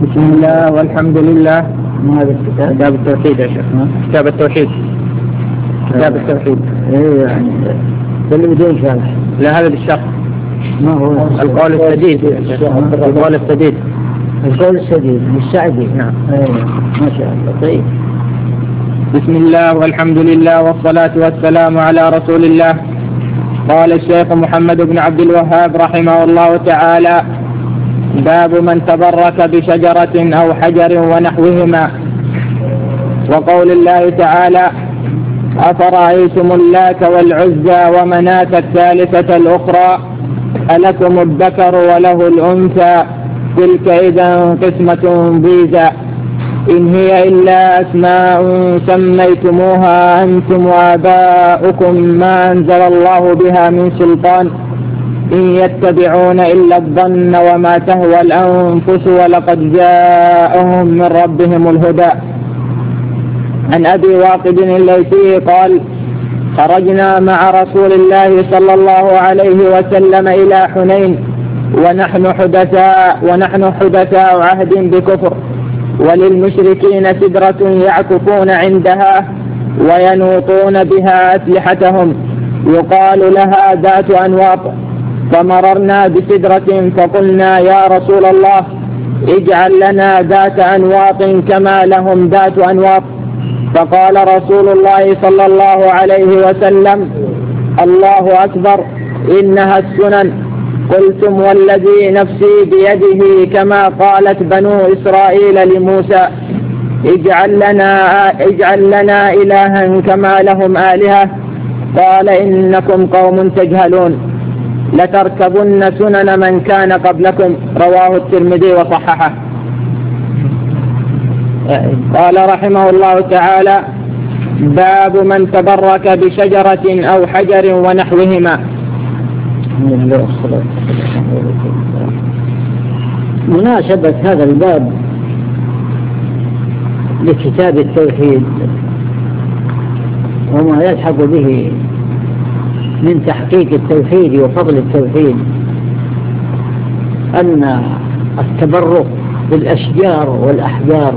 بسم الله والحمد لله. ما هذا الكتاب؟ كتاب التوحيد يا شيخ. كتاب التوحيد. كتاب التوحيد. ايه يعني اللي بدون شرح. لا هذا بالشرح. ما هو القول السديد. القول السديد. القول السديد للسعدي. نعم. ايه ما شاء الله. طيب. بسم الله والحمد لله والصلاة والسلام على رسول الله. قال الشيخ محمد بن عبد الوهاب رحمه الله تعالى: باب من تبرك بشجرة أو حجر ونحوهما. وقول الله تعالى: أفرأيتم اللات والعزى ومناة الثالثة الأخرى ألكم الذكر وله الأنثى تلك إذا قسمة ضيزى إن هي إلا أسماء سميتموها أنتم وآباؤكم ما أنزل الله بها من سلطان إن يتبعون إلا الظن وما تهوى الأنفس ولقد جاءهم من ربهم الهدى. عن أبي واقد الليثي قال: خرجنا مع رسول الله صلى الله عليه وسلم إلى حنين ونحن حدثاء عهد بكفر، وللمشركين سدرة يعكفون عندها وينوطون بها أسلحتهم يقال لها ذات أنواط، فمررنا بسدرة فقلنا: يا رسول الله اجعل لنا ذات أنواط كما لهم ذات أنواط. فقال رسول الله صلى الله عليه وسلم: الله أكبر إنها السنن. قلتم والذي نفسي بيده كما قالت بنو إسرائيل لموسى: اجعل لنا إلها كما لهم آلهة. قال: إنكم قوم تجهلون لتركبن سنن من كان قبلكم. رواه الترمذي وصححه. قال رحمه الله تعالى: باب من تبرك بشجرة أو حجر ونحوهما. مناسبة هذا الباب لكتاب التوحيد وما يلحق به من تحقيق التوحيد وفضل التوحيد أن التبرك بالأشجار والأحجار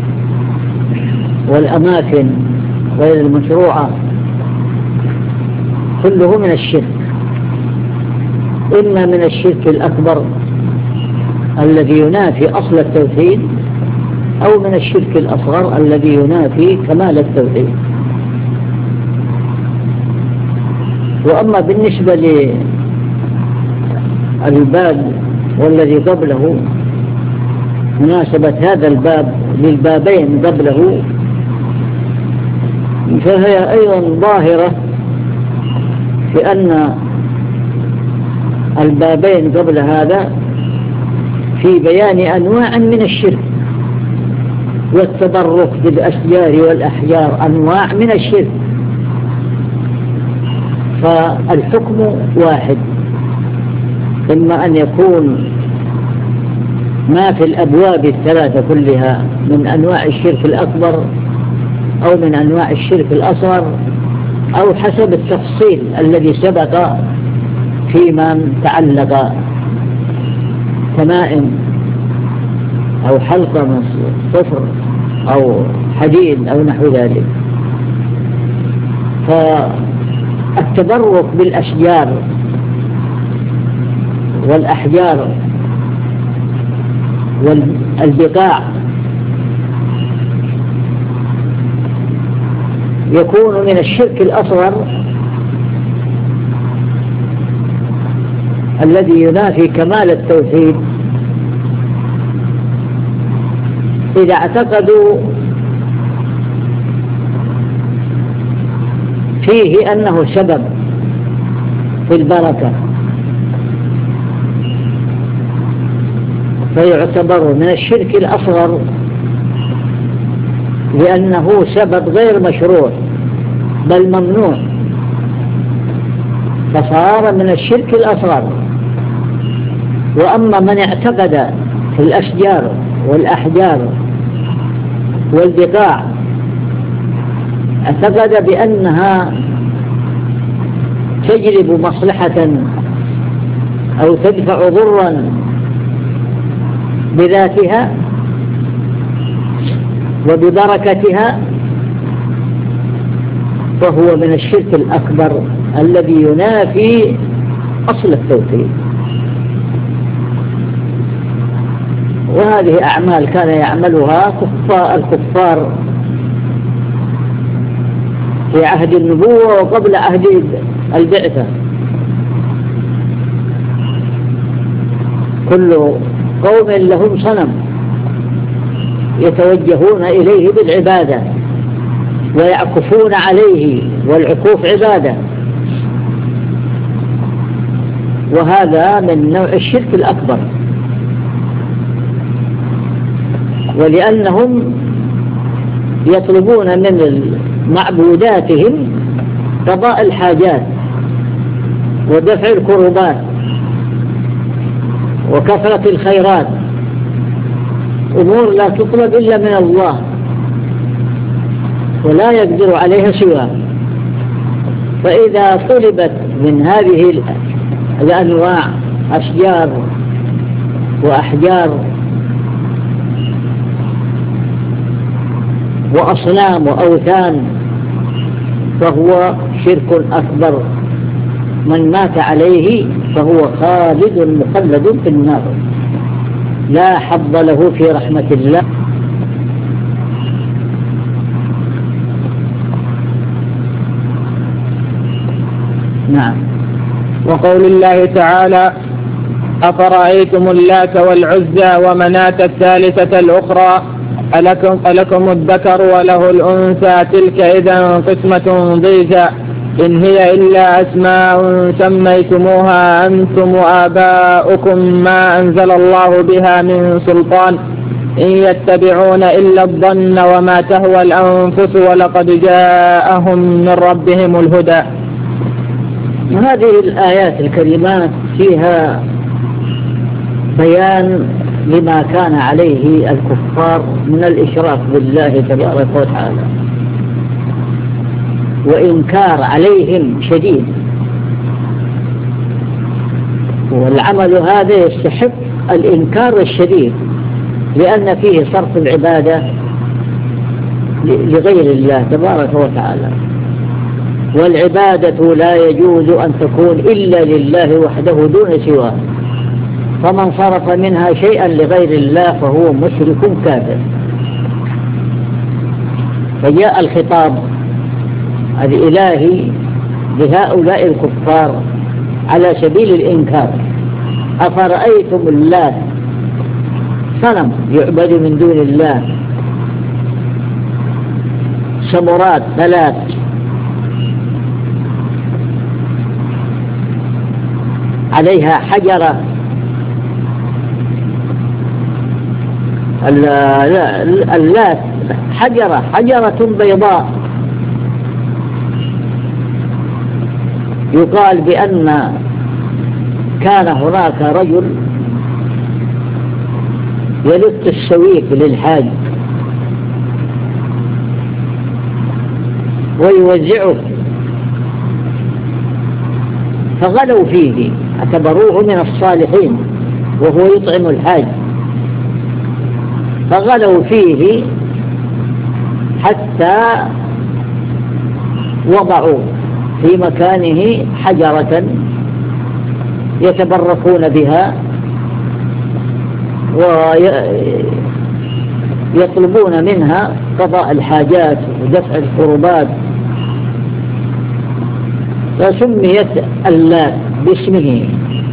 والأماكن غير المشروعة كله من الشرك، إما من الشرك الأكبر الذي ينافي أصل التوحيد، أو من الشرك الأصغر الذي ينافي كمال التوحيد. وأما بالنسبة للباب والذي قبله، مناسبة هذا الباب للبابين قبله فهي أيضا ظاهرة في أن البابين قبل هذا في بيان أنواع من الشرك، والتبرك بالأشجار والأحجار أنواع من الشرك، فالحكم واحد، إما أن يكون ما في الأبواب الثلاثة كلها من أنواع الشرك الأكبر أو من أنواع الشرك الأصغر، أو حسب التفصيل الذي سبق فيما تعلق تمائم أو حلقة من صفر أو حديد أو نحو ذلك. فالتبرك بالأشجار والأحجار والبقاع يكون من الشرك الأصغر الذي ينافي كمال التوحيد إذا اعتقدوا فيه أنه سبب في البركة، فيعتبر من الشرك الأصغر لأنه سبب غير مشروع بل ممنوع، فصار من الشرك الأصغر. وأما من اعتقد في الأشجار والأحجار والبقاع اعتقد بأنها تجلب مصلحة أو تدفع ضرا بذاتها، وببركتها، فهو من الشرك الأكبر الذي ينافي أصل التوحيد. وهذه أعمال كان يعملها الكفار في عهد النبوة وقبل عهد البعثة. كل قوم لهم صنم يتوجهون إليه بالعبادة ويعكفون عليه، والعكوف عبادة، وهذا من نوع الشرك الأكبر. ولأنهم يطلبون من معبوداتهم قضاء الحاجات ودفع الكربات وكثرة الخيرات، أمور لا تطلب إلا من الله ولا يقدر عليها سواه. فإذا طلبت من هذه الأنواع أشجار وأحجار وأصنام وأوثان فهو شرك أكبر، من مات عليه فهو خالد مخلد في النار، لا حظ له في رحمة الله. نعم. وقول الله تعالى: أفرأيتم اللات والعزى ومناة الثالثة الأخرى ألكم الذكر وله الأنثى تلك إذا قسمة ضيزى إن هي إلا أسماء سميتموها أنتم وآباؤكم ما أنزل الله بها من سلطان إن يتبعون إلا الظن وما تهوى الأنفس ولقد جاءهم من ربهم الهدى. هذه الآيات الكريمات فيها بيان لما كان عليه الكفار من الإشراك بالله تبارك وتعالى، وإنكار عليهم شديد. والعمل هذا يستحق الإنكار الشديد، لأن فيه صرف العبادة لغير الله تبارك وتعالى، والعبادة لا يجوز أن تكون إلا لله وحده دون سواه، فمن صرف منها شيئا لغير الله فهو مشرك كافر. فجاء الخطاب الإلهي لهؤلاء الكفار على سبيل الإنكار. أفرأيتم اللات، صنم يعبد من دون الله، سمرات ثلاث، عليها حجرة، اللات حجرة بيضاء، يقال بأن كان هناك رجل يلت السويق للحاج ويوزعه، فغلوا فيه، اعتبروه من الصالحين وهو يطعم الحاج، فغلوا فيه حتى وضعوا في مكانه حجرة يتبركون بها ويطلبون منها قضاء الحاجات ودفع الكربات، فسميت اللات باسمه،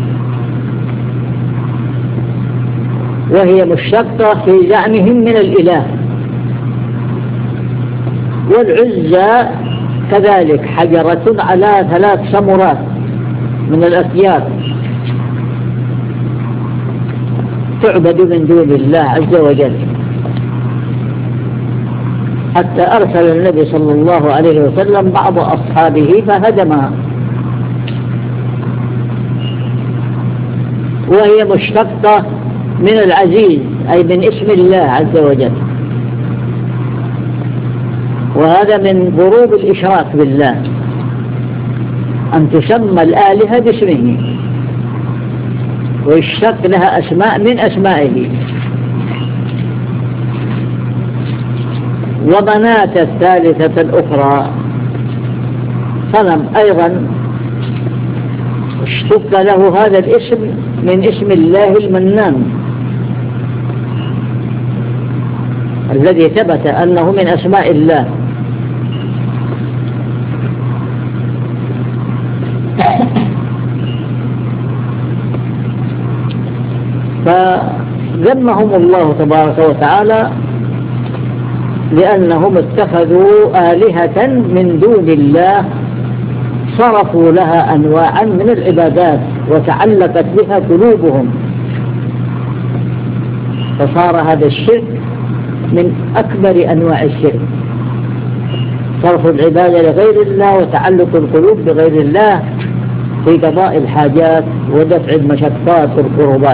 وهي مشتقة في زعمهم من الإله. والعزى كذلك حجرة على 3 سمرات من الأثياب تعبد من دون الله عز وجل، حتى أرسل النبي صلى الله عليه وسلم بعض أصحابه فهدمها. وهي مشتقة من العزيز أي من اسم الله عز وجل، وهذا من ضروب الإشراك بالله أن تسمى الآلهة باسمه ويشتق لها أسماء من أسمائه. ومناة الثالثة الأخرى، صنم أيضا اشتق له هذا الاسم من اسم الله المنان الذي ثبت أنه من أسماء الله. فذمهم الله تبارك وتعالى لأنهم اتخذوا آلهة من دون الله، صرفوا لها أنواعا من العبادات وتعلقت بها قلوبهم، فصار هذا الشرك من أكبر أنواع الشرك، صرف العبادة لغير الله وتعلق القلوب بغير الله في قضاء الحاجات ودفع المشقات والكربات.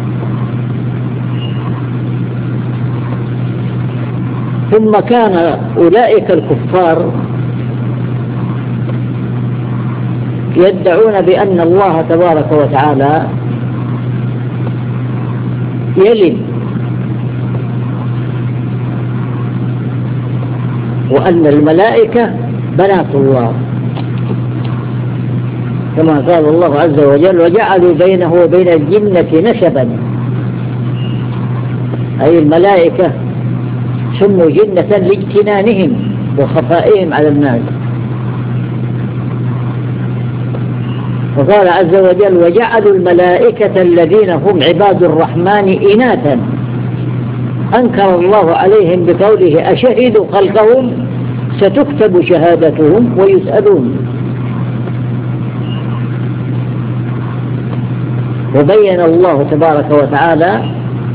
ثم كان أولئك الكفار يدعون بأن الله تبارك وتعالى يلد، وأن الملائكة بنات الله، كما قال الله عز وجل: وجعلوا بينه وبين الجنة نسبا، أي الملائكة سموا جنة لاجتنانهم وخفائهم على الناس. وقال عز وجل: وجعلوا الملائكة الذين هم عباد الرحمن إناثا، أنكر الله عليهم بقوله: أشهدوا خلقهم، ستكتب شهادتهم ويسألون. وبين الله تبارك وتعالى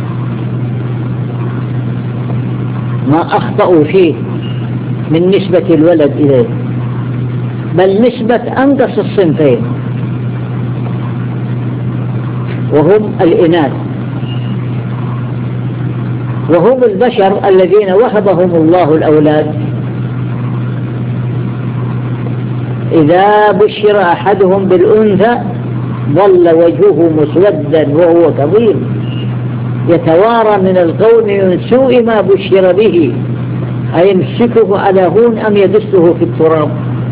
ما أخطأوا فيه من نسبة الولد إليه، بل نسبة أنقص الصنفين، وهم الإناث، وهم البشر الذين وهبهم الله الأولاد. إذا بشر أحدهم بالأنثى ظل وجهه مسودا وهو كظيم يتوارى من القوم من سوء ما بشر به، أيمسكه على هون أم يدسه في التراب.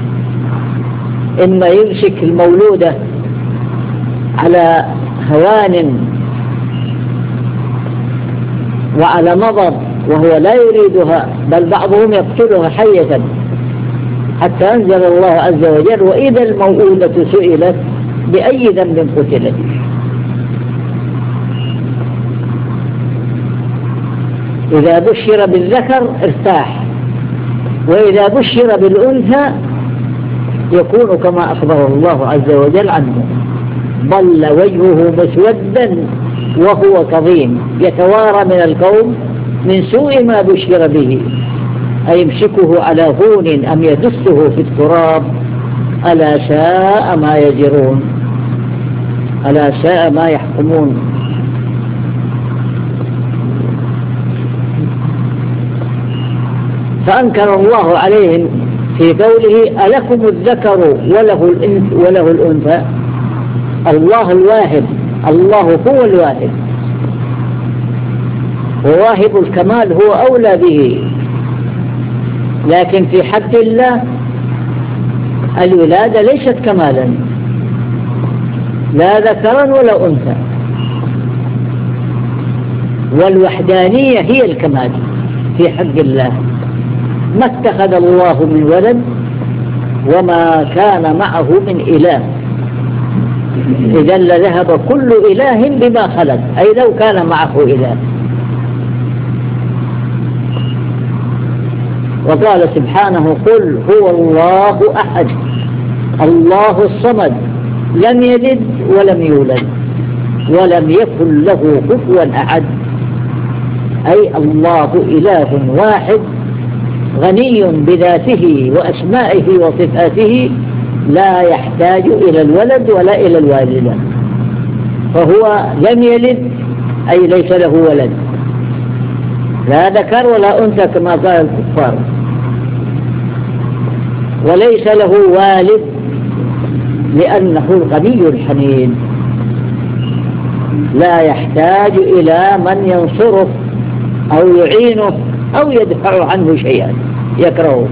إما يمسك المولودة على هوان وعلى مضض وهو لا يريدها، بل بعضهم يقتلها حية، حتى أنزل الله عز وجل: وإذا الموءودة سئلت بأي ذنب قتلت. إذا بشر بالذكر ارتاح، وإذا بشر بالأنثى يكون كما أخبر الله عز وجل عنه: ظل وجهه مسودا وهو كظيم يتوارى من القوم من سوء ما بشر به، أيمسكه على هون أم يدسه في التراب، ألا ساء ما يجرون، ألا ساء ما يحكمون. فأنكر الله عليهم في قوله: ألكم الذكر وله الأنثى. الله الواهب، الله هو الواهب، وواهب الكمال هو أولى به، لكن في حق الله الولادة ليست كمالا، لا ذكرا ولا أنثى، والوحدانية هي الكمال في حق الله. ما اتخذ الله من ولد وما كان معه من إله، إذا لذهب كل إله بما خلق، أي لو كان معه إله. وقال سبحانه: قل هو الله أحد الله الصمد لم يلد ولم يولد ولم يكن له كفوا أحد، أي الله إله واحد غني بذاته وأسمائه وصفاته، لا يحتاج إلى الولد ولا إلى الوالدة، فهو لم يلد أي ليس له ولد، لا ذكر ولا أنثى كما قال الكفار، وليس له والد لأنه الغني الحميد، لا يحتاج إلى من ينصره أو يعينه أو يدفع عنه شيئا يكرهه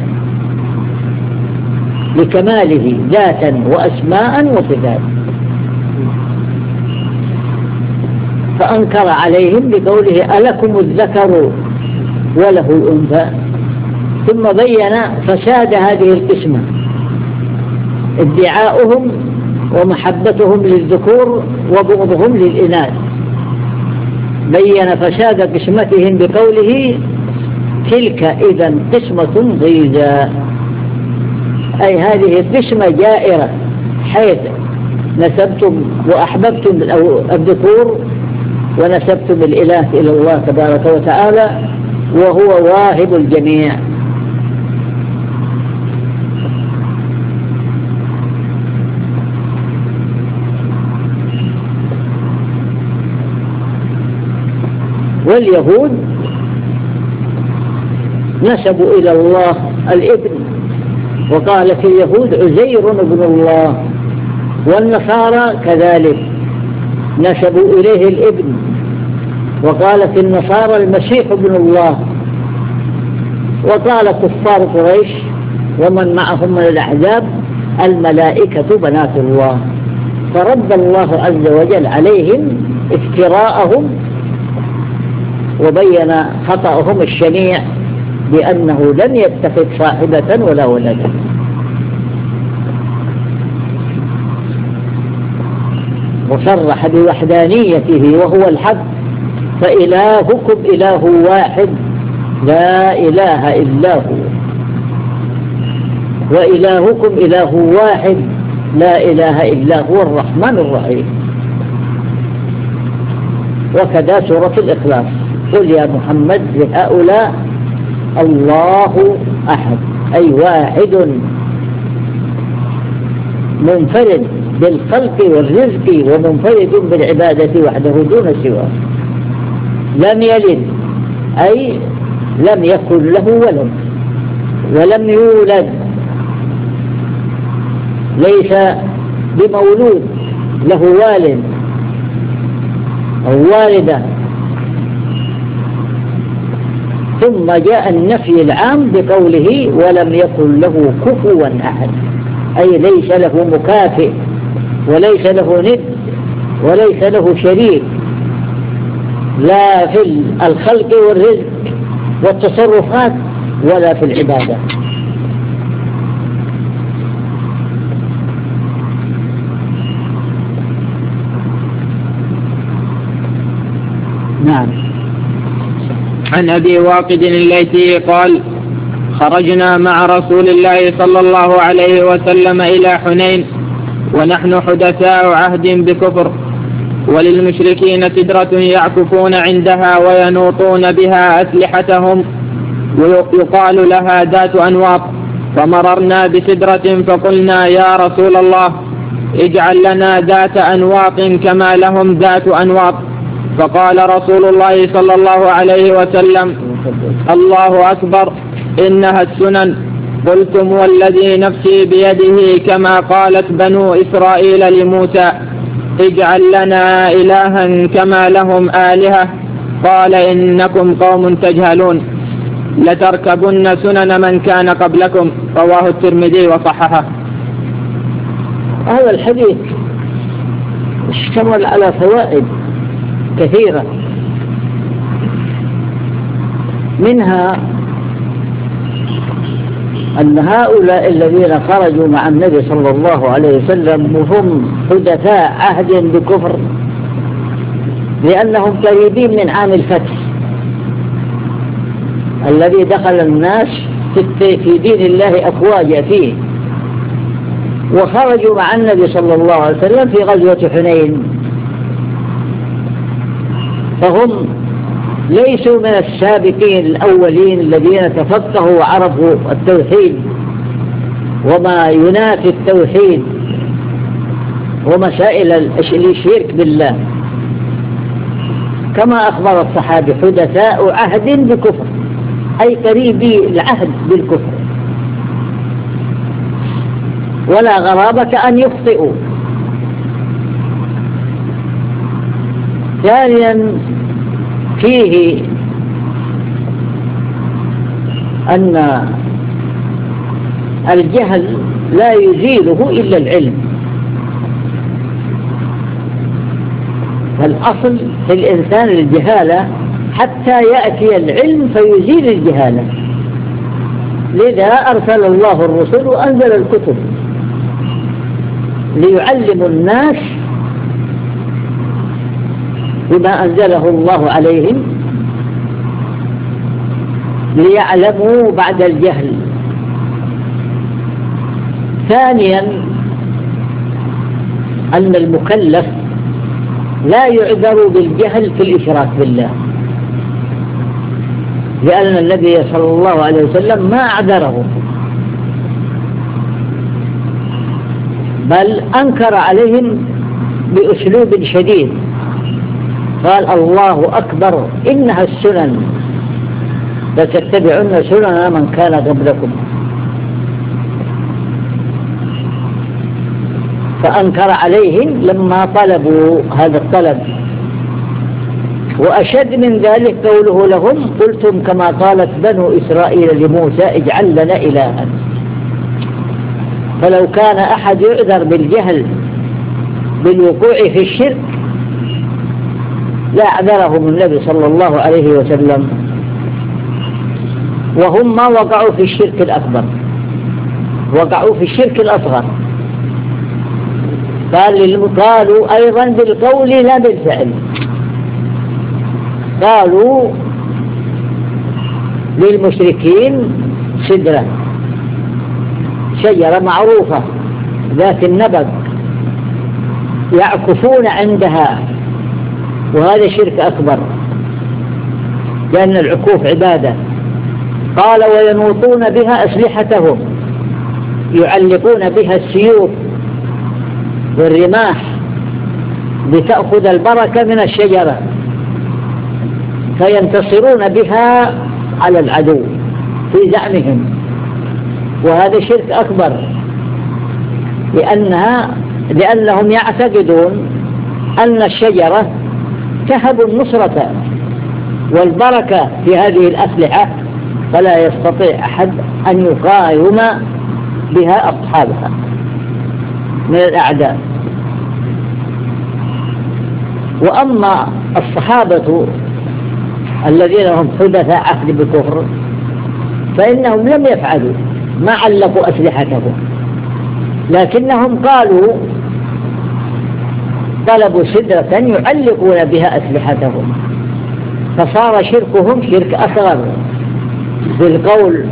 لكماله ذاتا وأسماء وصفات. فأنكر عليهم بقوله ألكم الذكر وله الأنثى، ثم بين فساد هذه القسمة، ادعاؤهم ومحبتهم للذكور وبغضهم للإناث. بين فساد قسمتهم بقوله تلك إذا قسمة ضيزى، أي هذه القسمة جائرة، حيث نسبتم وأحببتم الذكور ونسبتم الإله إلى الله تبارك وتعالى وهو واهب الجميع. واليهود نسبوا إلى الله الابن، وقالت اليهود عزير ابن الله، والنصارى كذلك نسبوا إليه الابن، وقالت النصارى المسيح ابن الله. وقال كفار قريش ومن معهم من الأحزاب الملائكة بنات الله. فرد الله عز وجل عليهم افتراءهم وبين خطأهم الشنيع بأنه لم يتخذ صاحبة ولا ولدا. وصرح بوحدانيته وهو الحق، فإلهكم إله واحد لا إله إلا هو، وإلهكم إله واحد لا إله إلا هو الرحمن الرحيم. وكذا سورة الإخلاص قل يا محمد لهؤلاء الله أحد، أي واحد منفرد بالخلق والرزق ومنفرد بالعبادة وحده دون سواه. لم يلد أي لم يكن له ولد، ولم يولد ليس بمولود له والد أو والدة. ثم جاء النفي العام بقوله ولم يكن له كفوا أحد، أي ليس له مكافئ وليس له ند وليس له شريك، لا في الخلق والرزق والتصرفات ولا في العبادة. نعم. عن أبي واقد الليثي قال خرجنا مع رسول الله صلى الله عليه وسلم إلى حنين ونحن حدثاء عهد بكفر، وللمشركين سدرة يعكفون عندها وينوطون بها أسلحتهم ويقال لها ذات أنواط. فمررنا بسدرة فقلنا يا رسول الله اجعل لنا ذات أنواط كما لهم ذات أنواط. فقال رسول الله صلى الله عليه وسلم الله أكبر إنها السنن. قلتم والذي نفسي بيده كما قالت بنو إسرائيل لموسى اجعل لنا إلها كما لهم آلهة. قال إنكم قوم تجهلون لتركبن سنن من كان قبلكم. رواه الترمذي وصححه. هذا الحديث اشتمل على فوائد كثيرة، منها أن هؤلاء الذين خرجوا مع النبي صلى الله عليه وسلم وهم حدثاء عهد بكفر، لأنهم قريبين من عام الفتح الذي دخل الناس في دين الله أفواجا فيه، وخرجوا مع النبي صلى الله عليه وسلم في غزوة حنين، فهم ليسوا من السابقين الأولين الذين تفقهوا وعرفوا التوحيد وما ينافي التوحيد ومسائل الشرك بالله، كما أخبر الصحابة حدثاء عهد بكفر، أي قريبي العهد بالكفر، ولا غرابة أن يخطئوا. ثانيا فيه أن الجهل لا يزيله إلا العلم. فالأصل في الإنسان الجهالة حتى يأتي العلم فيزيل الجهالة. لذا أرسل الله الرسل وأنزل الكتب ليعلم الناس بما أنزله الله عليهم ليعلموا بعد الجهل. ثانيا أن المكلف لا يعذر بالجهل في الإشراك بالله، لأن النبي صلى الله عليه وسلم ما أعذره، بل أنكر عليهم بأسلوب شديد، قال الله أكبر إنها السنن لتتبعن سنن من كان قبلكم. فأنكر عليهم لما طلبوا هذا الطلب. وأشد من ذلك قوله لهم قلتم كما قالت بنو إسرائيل لموسى اجعل لنا إلها. فلو كان أحد يعذر بالجهل بالوقوع في الشرك لا أعذرهم النبي صلى الله عليه وسلم، وهم ما وقعوا في الشرك الأكبر، وقعوا في الشرك الأصغر. قالوا أيضا بالقول لا بالفعل. قالوا للمشركين سدرة، شجرة معروفة ذات النبق يعكفون عندها، وهذا شرك أكبر لأن العكوف عبادة. قال وينوطون بها أسلحتهم، يعلقون بها السيوف والرماح لتأخذ البركة من الشجرة، فينتصرون بها على العدو في زعمهم، وهذا شرك أكبر لأنهم يعتقدون أن الشجرة تهب النصرة والبركة في هذه الأسلحة، فلا يستطيع أحد أن يقاوم بها أصحابها من الأعداء. وأما الصحابة الذين هم حدثاء عهد بالكفر فإنهم لم يفعلوا، ما علقوا أسلحتهم، لكنهم قالوا طلبوا سدرة يعلقون بها أسلحتهم، فصار شركهم شرك أصغر. بالقول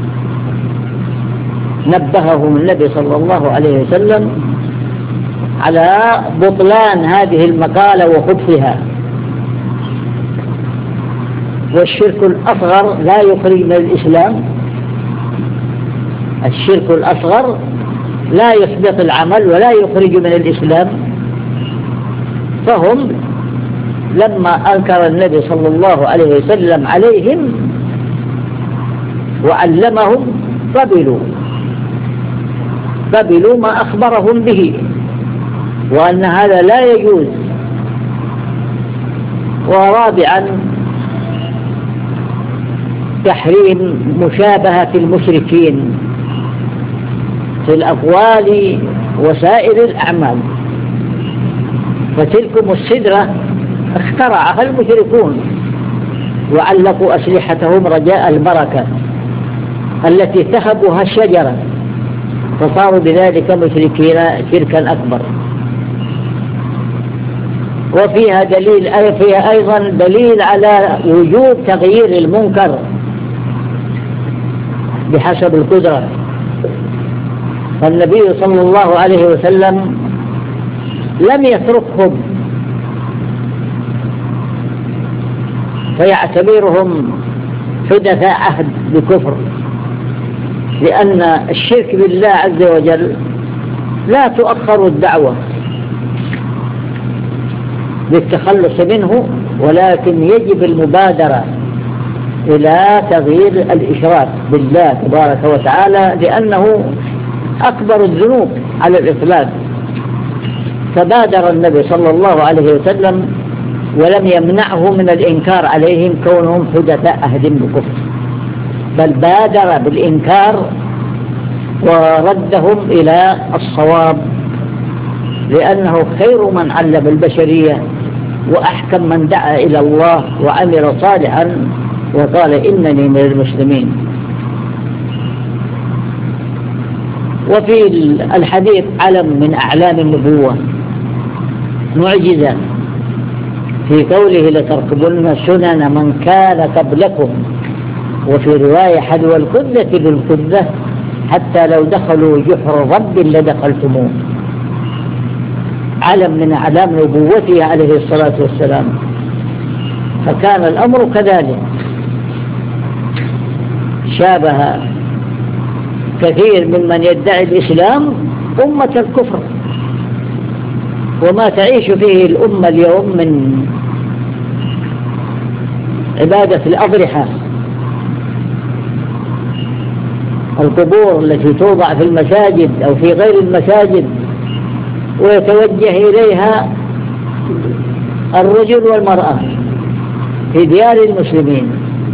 نبههم النبي صلى الله عليه وسلم على بطلان هذه المقالة وخبثها. والشرك الأصغر لا يخرج من الإسلام، الشرك الأصغر لا يحبط العمل ولا يخرج من الإسلام. فهم لما أنكر النبي صلى الله عليه وسلم عليهم وعلمهم قبلوا ما أخبرهم به، وأن هذا لا يجوز. ورابعا تحريم مشابهة المشركين في الأقوال وسائر الأعمال. فتلكم السدرة اخترعها المشركون وعلقوا أسلحتهم رجاء البركة التي تهبها الشجرة، فصاروا بذلك مشركين شركا أكبر. وفيها أيضا دليل على وجوب تغيير المنكر بحسب القدرة. فالنبي صلى الله عليه وسلم لم يتركهم فيعتبرهم حدثاء عهد بكفر، لأن الشرك بالله عز وجل لا تؤخر الدعوة للتخلص منه، ولكن يجب المبادرة إلى تغيير الإشراك بالله تبارك وتعالى، لأنه أكبر الذنوب على الإطلاق. فبادر النبي صلى الله عليه وسلم ولم يمنعه من الإنكار عليهم كونهم حدثاء عهد بكفر. بل بادر بالإنكار وردهم إلى الصواب، لأنه خير من علم البشرية وأحكم من دعا إلى الله وعمل صالحا وقال إنني من المسلمين. وفي الحديث علم من أعلام النبوة معجزة في قوله لتركبن سنن من كان قبلكم، وفي رواية حذو القدة بالقدة حتى لو دخلوا جحر رب لدخلتموه. علم من أعلام نبوته عليه الصلاة والسلام. فكان الأمر كذلك، شابه كثير ممن يدعي الإسلام أمة الكفر وما تعيش فيه الأمة اليوم من عبادة الأضرحة، القبور التي توضع في المساجد أو في غير المساجد ويتوجه إليها الرجل والمرأة في ديار المسلمين،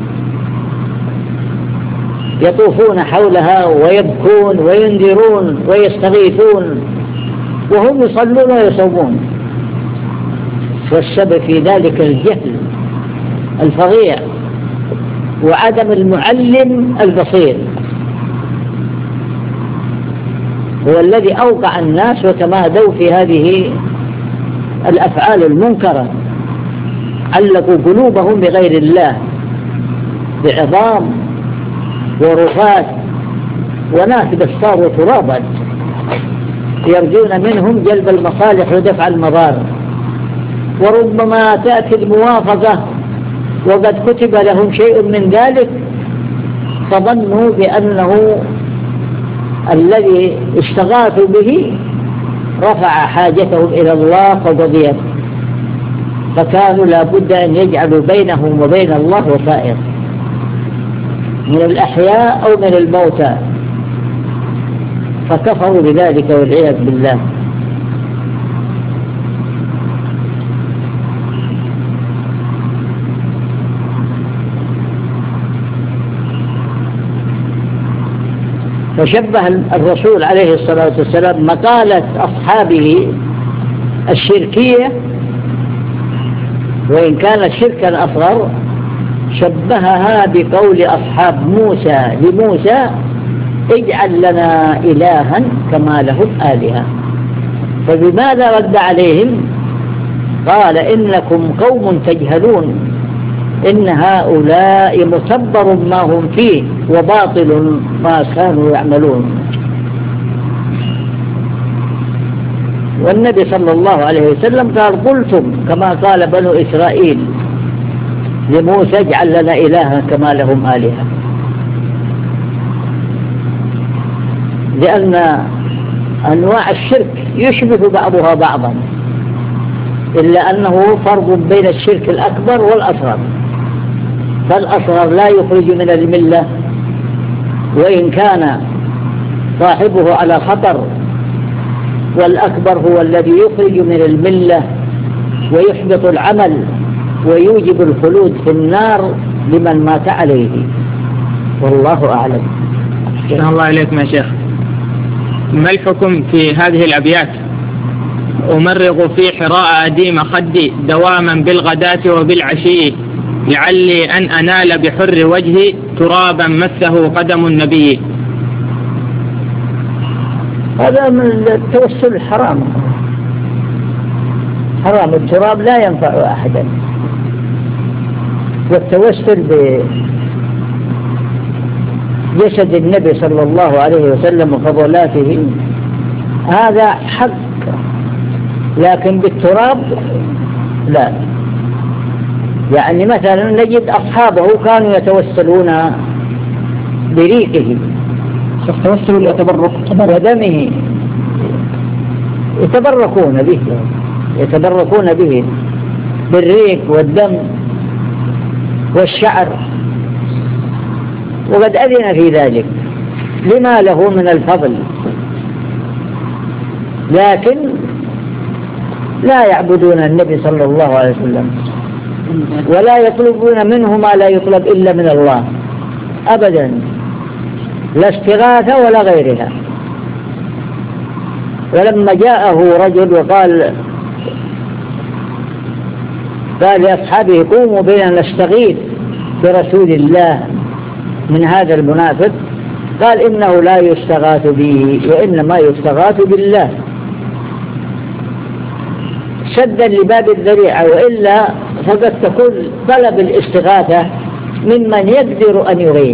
يطوفون حولها ويبكون وينذرون ويستغيثون وهم يصلون ويصومون. والسبب في ذلك الجهل الفظيع وعدم المعلم البصير هو الذي أوقع الناس وتمادوا في هذه الأفعال المنكرة، علقوا قلوبهم بغير الله بعظام ورفات وناس صاروا ترابا يرجون منهم جلب المصالح ودفع المضار، وربما تأتي الموافقة وقد كتب لهم شيء من ذلك فظنوا بأنه الذي استغاثوا به رفع حاجتهم إلى الله فقضيت، فكانوا لابد أن يجعلوا بينهم وبين الله وسائط من الأحياء أو من الموتى، فكفروا بذلك والعياذ بالله. فشبه الرسول عليه الصلاة والسلام مقالة أصحابه الشركية وإن كانت شركا أصغر، شبهها بقول أصحاب موسى لموسى اجعل لنا إلها كما لهم آلهة. فبماذا رد عليهم؟ قال إنكم قوم تجهلون، إن هؤلاء متبر ما هم فيه وباطل ما كانوا يعملون. والنبي صلى الله عليه وسلم قال قلتم كما قال بنو إسرائيل لموسى اجعل لنا إلها كما لهم آلهة، لأن أنواع الشرك يشبه بعضها بعضا، إلا أنه فرق بين الشرك الأكبر والأصغر، فالأصغر لا يخرج من الملة وإن كان صاحبه على خطر، والأكبر هو الذي يخرج من الملة ويحبط العمل ويوجب الخلود في النار لمن مات عليه، والله أعلم. أحسن الله إليكم يا شيخ. ما الحكم في هذه الأبيات؟ أمرغ في حراء أديم خدي دواما بالغداة وبالعشي لعلي أن أنال بحر وجهي ترابا مسه قدم النبي. هذا من التوسل الحرام، حرام، التراب لا ينفع أحدا، والتوسل بجسد النبي صلى الله عليه وسلم وفضلاته هذا حق، لكن بالتراب لا. يعني مثلا نجد أصحابه كانوا يتوسلون بريقه، يتوسلون يتبرك ودمه، يتبركون به بالريق والدم والشعر، وقد أذن في ذلك لما له من الفضل، لكن لا يعبدون النبي صلى الله عليه وسلم ولا يطلبون منه ما لا يطلب إلا من الله. أبدا، لا استغاثة ولا غيرها. ولما جاءه رجل وقال لأصحابه قوموا بنا نستغيث برسول الله من هذا المنافق، قال إنه لا يستغاث به وإنما يستغاث بالله، سدا لباب الذريعة، وإلا فقد تكون طلب الاستغاثة ممن يقدر أن يغيث،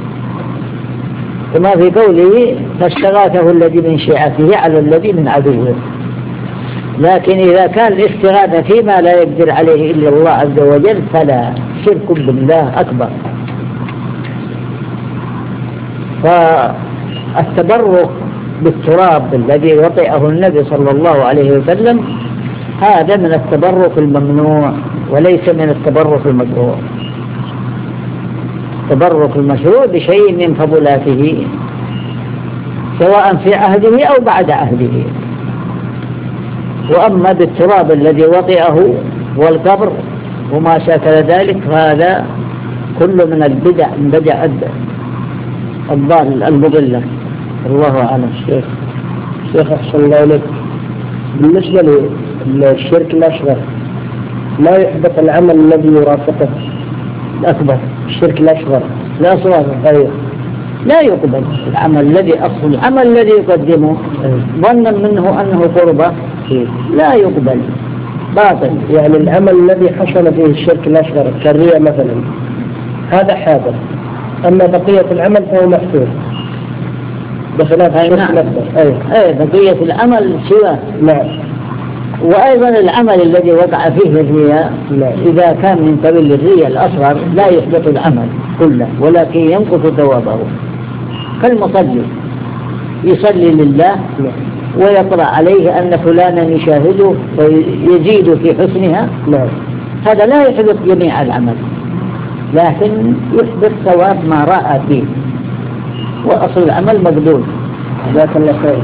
كما في قوله فاستغاثه الذي من شيعته على الذي من عدوه. لكن إذا كان الاستغاثة فيما لا يقدر عليه إلا الله عز وجل فلا، شرك بالله أكبر. فالتبرك بالتراب الذي وطئه النبي صلى الله عليه وسلم هذا من التبرك الممنوع وليس من التبرك المشروع. التبرك المشروع بشيء من فضلاته سواء في عهده أو بعد عهده. وأما بالتراب الذي وطئه والقبر وما شاكل ذلك فهذا كل من البدع الضال المضلة. الله أعلم. شيخ أحسن الله إليك، بالنسبة للشرك الأصغر لا يحبط العمل الذي يرافقه الأكبر. الشرك الأصغر لا يقبل العمل الذي أصل، العمل الذي يقدمه ظنا منه أنه قربة لا يقبل، باطل. يعني العمل الذي حصل فيه الشرك الأصغر كالرياء مثلا هذا حاضر، أما بقية العمل فهو محفوظ بخلاف الشرك الأكبر. بقية العمل سواه. نعم. وأيضا العمل الذي وقع فيه الرياء إذا كان من قبيل الرياء الأصغر لا يحبط العمل كله ولكن ينقص ثوابه. كالمصلي يصلي لله ويقرأ عليه أن فلانا يشاهده ويزيد في حسنها، هذا لا يحبط جميع العمل لكن يحبط ثواب ما رأى فيه، وأصل العمل مقبول. جزاك الله خير.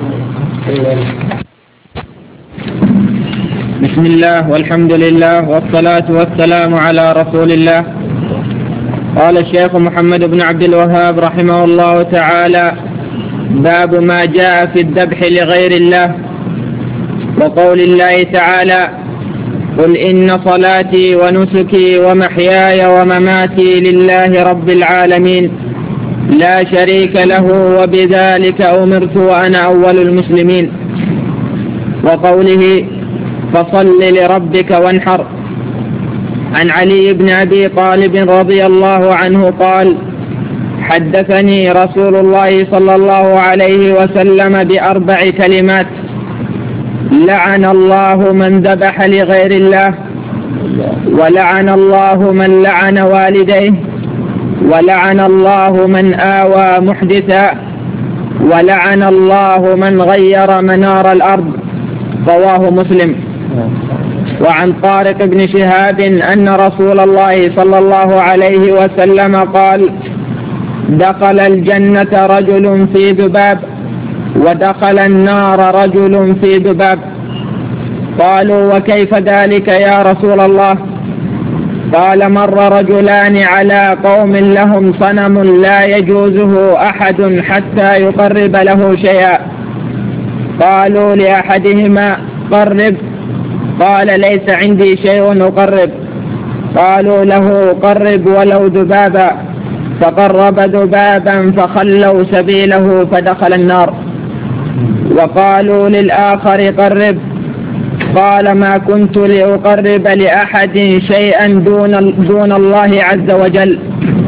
بسم الله والحمد لله والصلاة والسلام على رسول الله. قال الشيخ محمد بن عبد الوهاب رحمه الله تعالى: باب ما جاء في الذبح لغير الله، وقول الله تعالى: قل إن صلاتي ونسكي ومحياي ومماتي لله رب العالمين لا شريك له وبذلك أمرت وأنا أول المسلمين. وقوله: فصل لربك وانحر. عن علي بن أبي طالب رضي الله عنه قال: حدثني رسول الله صلى الله عليه وسلم بأربع كلمات: لعن الله من ذبح لغير الله، ولعن الله من لعن والديه، ولعن الله من آوى محدثا، ولعن الله من غير منار الأرض. رواه مسلم. وعن طارق بن شهاب أن رسول الله صلى الله عليه وسلم قال: دخل الجنة رجل في ذباب، ودخل النار رجل في ذباب. قالوا: وكيف ذلك يا رسول الله؟ قال: مر رجلان على قوم لهم صنم لا يجوزه أحد حتى يقرب له شيئا. قالوا لأحدهما: قرب. قال: ليس عندي شيء أقرب. قالوا له: قرب ولو ذبابا. فقرب ذبابا فخلوا سبيله فدخل النار. وقالوا للآخر: قرب. قال: ما كنت لأقرب لأحد شيئا دون الله عز وجل.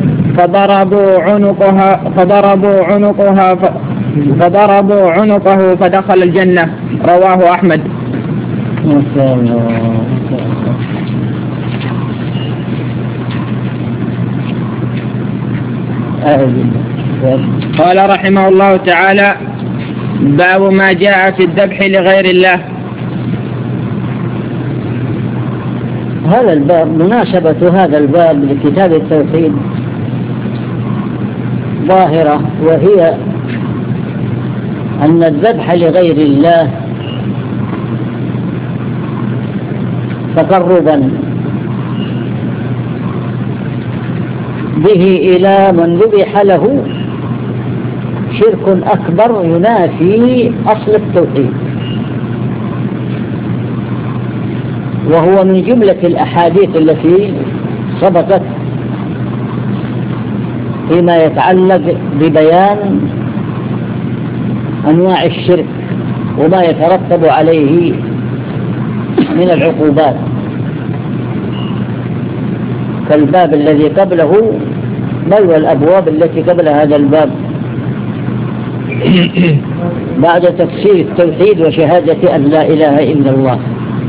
فضربوا عنقه فدخل الجنة. رواه أحمد. قال رحمه الله تعالى: باب ما جاء في الذبح لغير الله. هذا الباب مناسبة هذا الباب لكتاب التوحيد ظاهرة، وهي أن الذبح لغير الله تقربا به إلى من ذبح له شرك أكبر ينافي أصل التوحيد، وهو من جملة الأحاديث التي سبقت فيما يتعلق ببيان أنواع الشرك وما يترتب عليه من العقوبات، كالباب الذي قبله بل والأبواب التي قبل هذا الباب بعد تفسير التوحيد وشهادة أن لا إله إلا الله.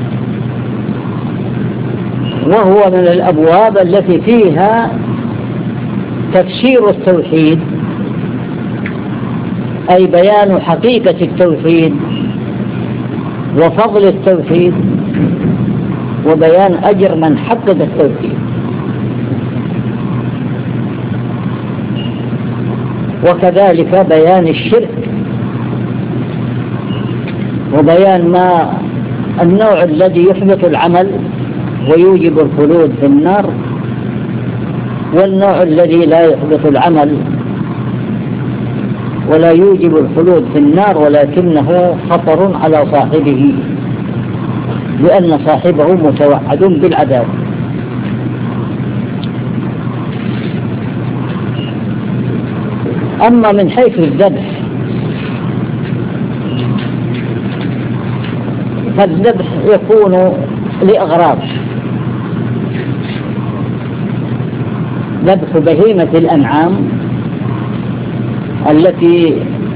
وهو من الأبواب التي فيها تفسير التوحيد، أي بيان حقيقة التوحيد وفضل التوحيد وبيان أجر من حقق التوحيد، وكذلك بيان الشرك وبيان ما النوع الذي يحبط العمل ويوجب الخلود في النار، والنوع الذي لا يحبط العمل ولا يوجب الخلود في النار ولكنه خطر على صاحبه لأن صاحبه متوعد بالعذاب. أما من حيث الذبح فالذبح يكون لأغراض: ذبح بهيمة الأنعام التي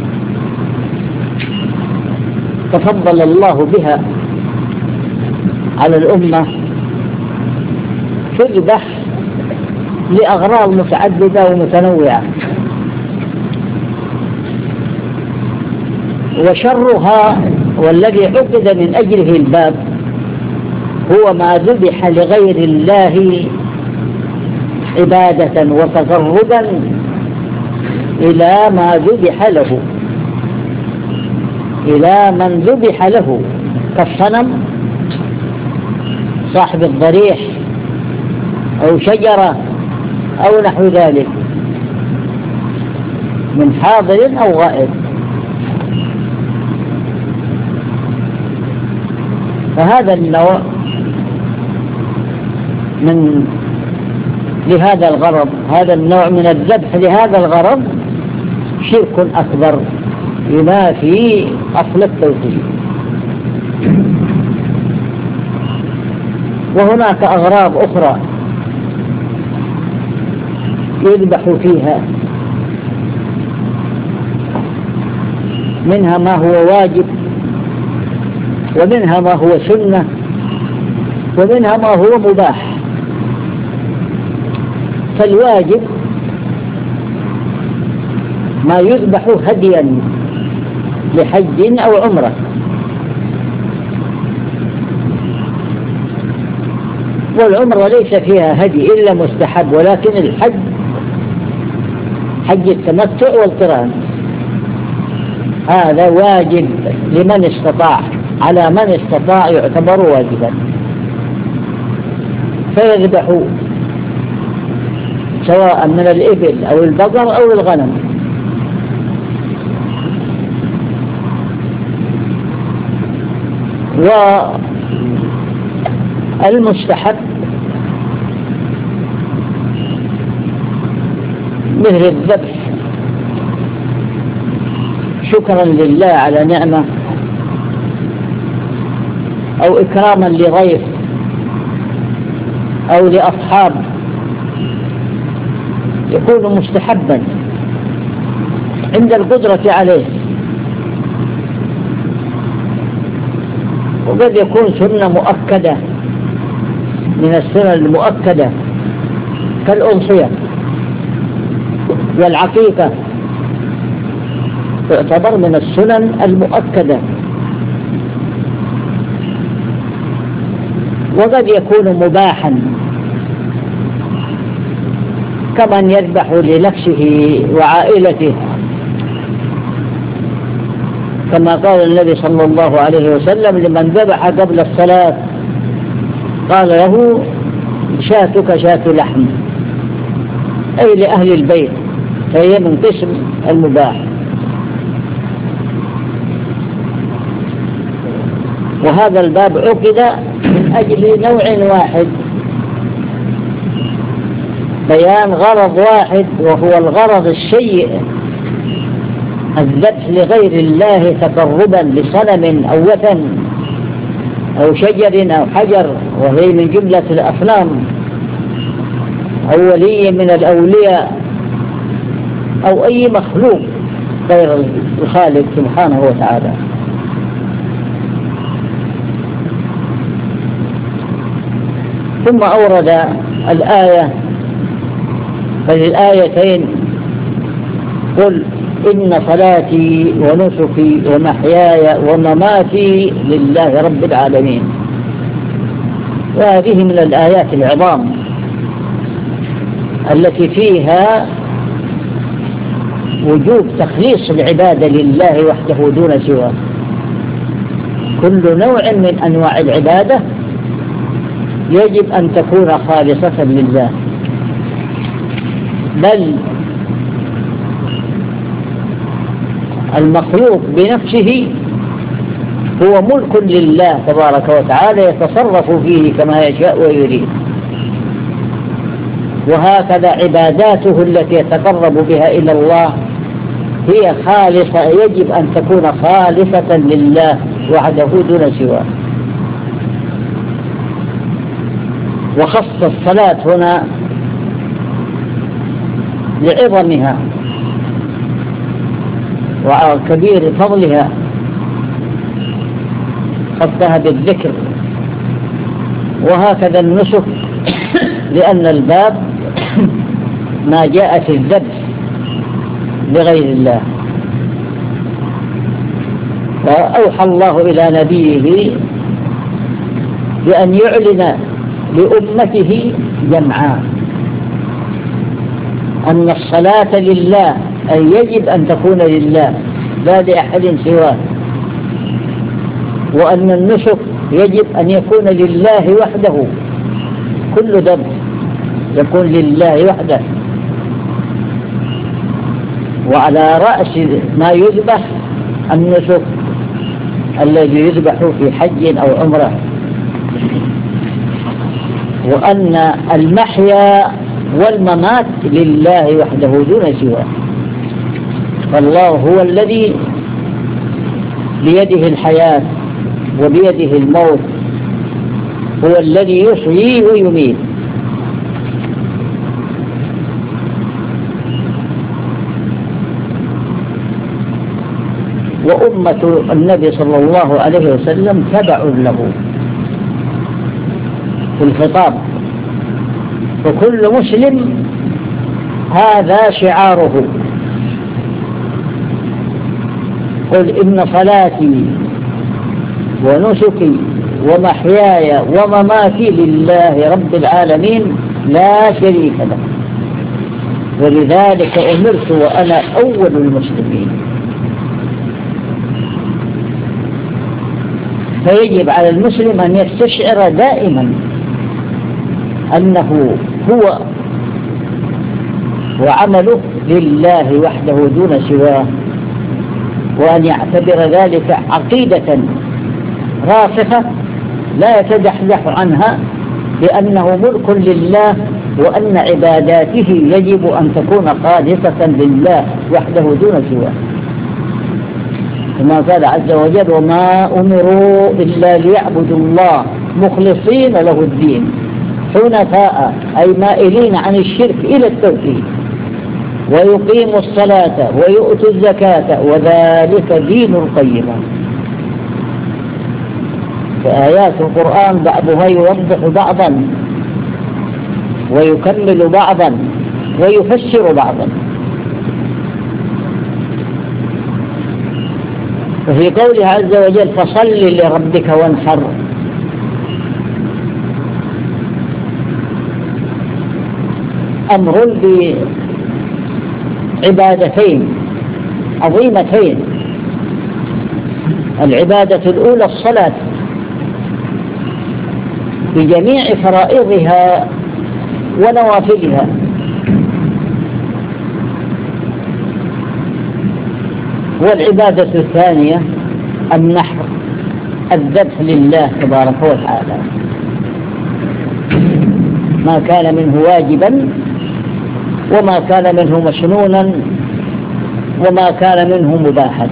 تفضل الله بها على الأمة، تذبح لأغراض متعددة ومتنوعة، وشرها والذي عقد من أجله الباب هو ما ذبح لغير الله عبادة وتقربا إلى ما ذبح له، إلى من ذبح له، كالصنم صاحب الضريح أو شجرة أو نحو ذلك من حاضر أو غائب. فهذا النوع من لهذا الغرض، هذا النوع من الذبح لهذا الغرض شرك أكبر ينافي أصل التوحيد. وهناك أغراض أخرى يذبح فيها، منها ما هو واجب ومنها ما هو سنة ومنها ما هو مباح. فالواجب ما يذبح هديا لحج أو عمرة، والعمرة ليس فيها هدي إلا مستحب، ولكن الحج حج التمتع والقران هذا واجب لمن استطاع، على من استطاع يعتبر واجبا، فيذبح سواء من الإبل أو البقر أو الغنم. والمستحب مثل الذبح شكرا لله على نعمة أو إكراما لضيف أو لأصحاب يكون مستحبا عند القدرة عليه، وقد يكون سنة مؤكدة من السنن المؤكدة كالأضحية والعقيقة، تعتبر من السنن المؤكدة. وقد يكون مباحا كمن يذبح لنفسه وعائلته، كما قال النبي صلى الله عليه وسلم لمن ذبح قبل الصلاة قال له: شاتك شات لحم، أي لأهل البيت، فهي من قسم المباح. وهذا الباب عقد من أجل نوع واحد، بيان غرض واحد، وهو الغرض السيء، الذبح لغير الله تقربا لصنم أو وثن أو شجر أو حجر، وهي من جملة الأصنام، أو ولي من الأولياء، أو أي مخلوق غير الخالق سبحانه وتعالى. ثم أورد الآية، فللآيتين: قل إن صلاتي ونسكي ومحياي ومماتي لله رب العالمين. وهذه من الآيات العظام التي فيها وجوب تخليص العبادة لله وحده دون سواه. كل نوع من أنواع العبادة يجب أن تكون خالصة لله، بل المخلوق بنفسه هو ملك لله تبارك وتعالى، يتصرف فيه كما يشاء ويريد. وهكذا عباداته التي يتقرب بها إلى الله هي خالصة، يجب أن تكون خالصة لله وحده دون سواه. وخص الصلاة هنا لعظمها وكبير فضلها، خصها بالذكر. وهكذا النسك، لأن الباب ما جاء في الذبح لغير الله. فأوحى الله إلى نبيه بأن يعلن لأمته جمعاء أن الصلاة لله، أي يجب أن تكون لله لا لأحد سواه، وأن النسك يجب أن يكون لله وحده، كل ذبح يكون لله وحده. وعلى رأس ما يذبح النسك الذي يذبح في حج أو عمرة. وأن المحيا والممات لله وحده دون سواه، فالله هو الذي بيده الحياة وبيده الموت، هو الذي يحيي ويميت. وأمة النبي صلى الله عليه وسلم تبع له في الخطاب، وكل مسلم هذا شعاره: قل إن صلاتي ونسكي ومحياي ومماتي لله رب العالمين لا شريك له، ولذلك أمرت وأنا أول المسلمين. فيجب على المسلم أن يستشعر دائما أنه هو وعمله لله وحده دون سواه، وأن يعتبر ذلك عقيدة راسخة لا يتزحزح عنها، بأنه ملك لله، وأن عباداته يجب أن تكون خالصة لله وحده دون سواه. كما قال عز وجل: وما أمروا إلا ليعبدوا الله مخلصين له الدين حنفاء، أي مائلين عن الشرك إلى التوحيد، ويقيموا الصلاة ويؤتوا الزكاة وذلك دين القيمة. فآيات القرآن بعضها يوضح بعضا ويكمل بعضا ويفسر بعضا. وفي قوله عز وجل: فصل لربك وانحر، أمر بعبادتين عظيمتين. العبادة الأولى الصلاة بجميع فرائضها ونوافلها، والعبادة الثانية النحر، الذبح لله تبارك وتعالى، ما كان منه واجبا وما كان منه مسنونا وما كان منه مباحا،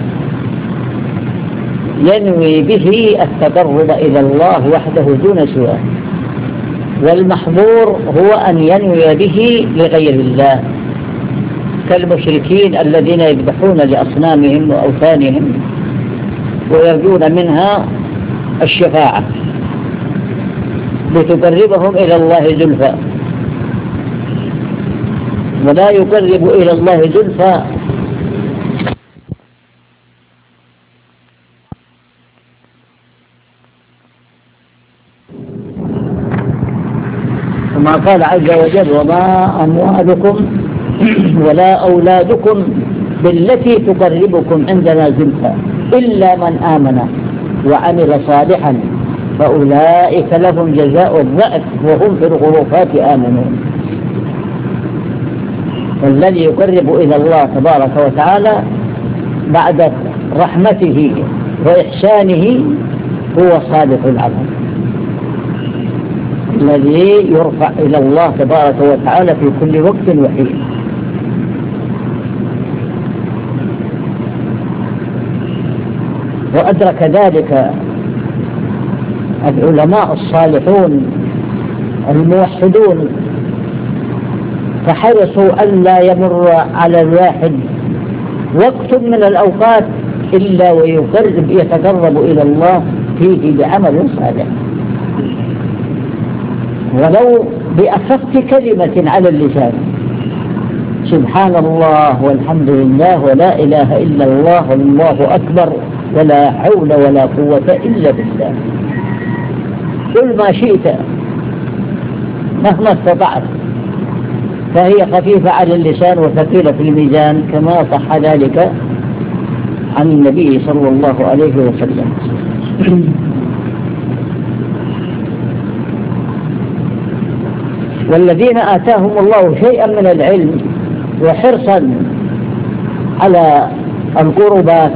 ينوي به التقرب إلى الله وحده دون سواه. والمحظور هو أن ينوي به لغير الله، كالمشركين الذين يذبحون لأصنامهم وأوثانهم ويرجون منها الشفاعة لتقربهم إلى الله زلفى، ولا يقرب إلى الله زلفى كما قال عز وجل: وما أموالكم ولا أولادكم بالتي تقربكم عندنا زلفى إلا من آمن وعمل صالحا فأولئك لهم جزاء الضعف وهم في الغرفات آمنون. والذي يقرب إلى الله تبارك وتعالى بعد رحمته وإحسانه هو صالح العمل الذي يرفع إلى الله تبارك وتعالى في كل وقت وحين. وأدرك ذلك العلماء الصالحون الموحدون، فحرصوا أن لا يمر على الواحد وقت من الأوقات إلا يتقرب إلى الله فيه بعمل صالح، ولو بأخف كلمة على اللسان: سبحان الله والحمد لله ولا إله إلا الله والله أكبر ولا حول ولا قوة إلا بالله. قل ما شئت مهما استطعت، فهي خفيفة على اللسان وثقيلة في الميزان، كما صح ذلك عن النبي صلى الله عليه وسلم. والذين آتاهم الله شيئا من العلم وحرصا على القربات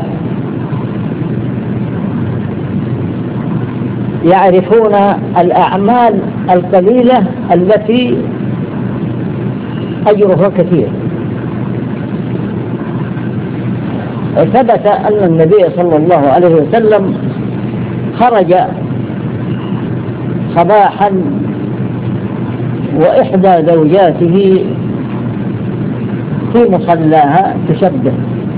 يعرفون الأعمال القليلة التي أجرها كثير. وثبت أن النبي صلى الله عليه وسلم خرج صباحا وإحدى زوجاته في مصلاها تسبح،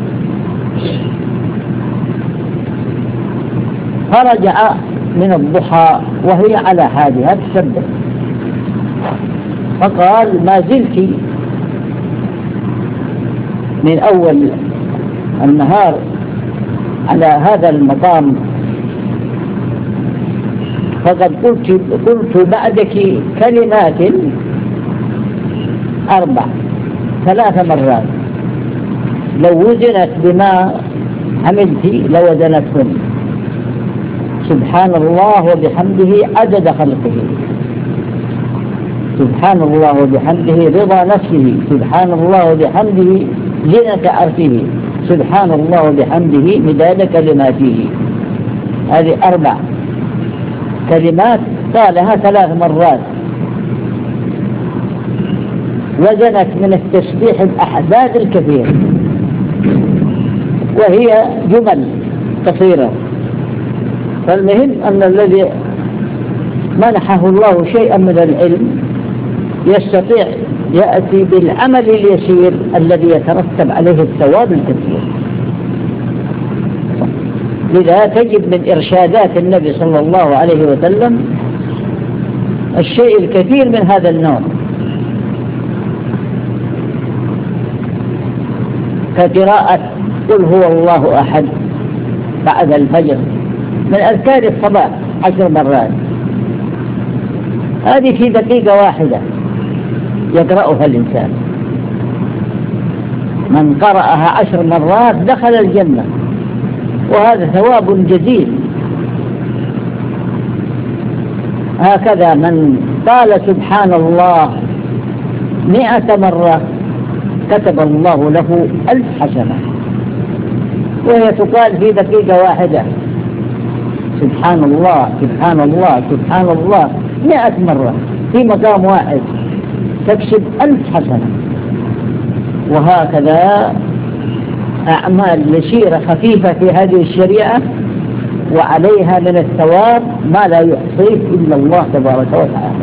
فرجع من الضحى وهي على حالها تسبح، فقال: ما زلت من أول النهار على هذا المقام، فقد قلت بعدك كلمات 4 3 مرات لو وزنت بما عملت لوزنتهن: سبحان الله وبحمده عدد خلقه، سبحان الله وبحمده رضا نفسه، سبحان الله وبحمده زنة عرشه، سبحان الله وبحمده مداد كلماته. هذه 4 كلمات قالها 3 مرات، وزنت من التسبيح الأحداث الكثير، وهي جمل قصيرة. فالمهم أن الذي منحه الله شيئا من العلم يستطيع يأتي بالعمل اليسير الذي يترتب عليه الثواب الكثير. لذا تجد من إرشادات النبي صلى الله عليه وسلم الشيء الكثير من هذا النوع، كقراءة قل هو الله أحد بعد الفجر من أذكار الصباح 10 مرات، هذه في دقيقة واحدة يقرأها الإنسان. من قرأها 10 مرات دخل الجنة، وهذا ثواب جزيل. هكذا من قال سبحان الله 100 مرة كتب الله له 1000 حسنة. وهي تقال في دقيقة واحدة سبحان الله سبحان الله سبحان الله 100 مرة في مقام واحد تكسب 1000 حسنة. وهكذا أعمال يسيرة خفيفة في هذه الشريعة وعليها من الثواب ما لا يحصيه إلا الله تبارك وتعالى.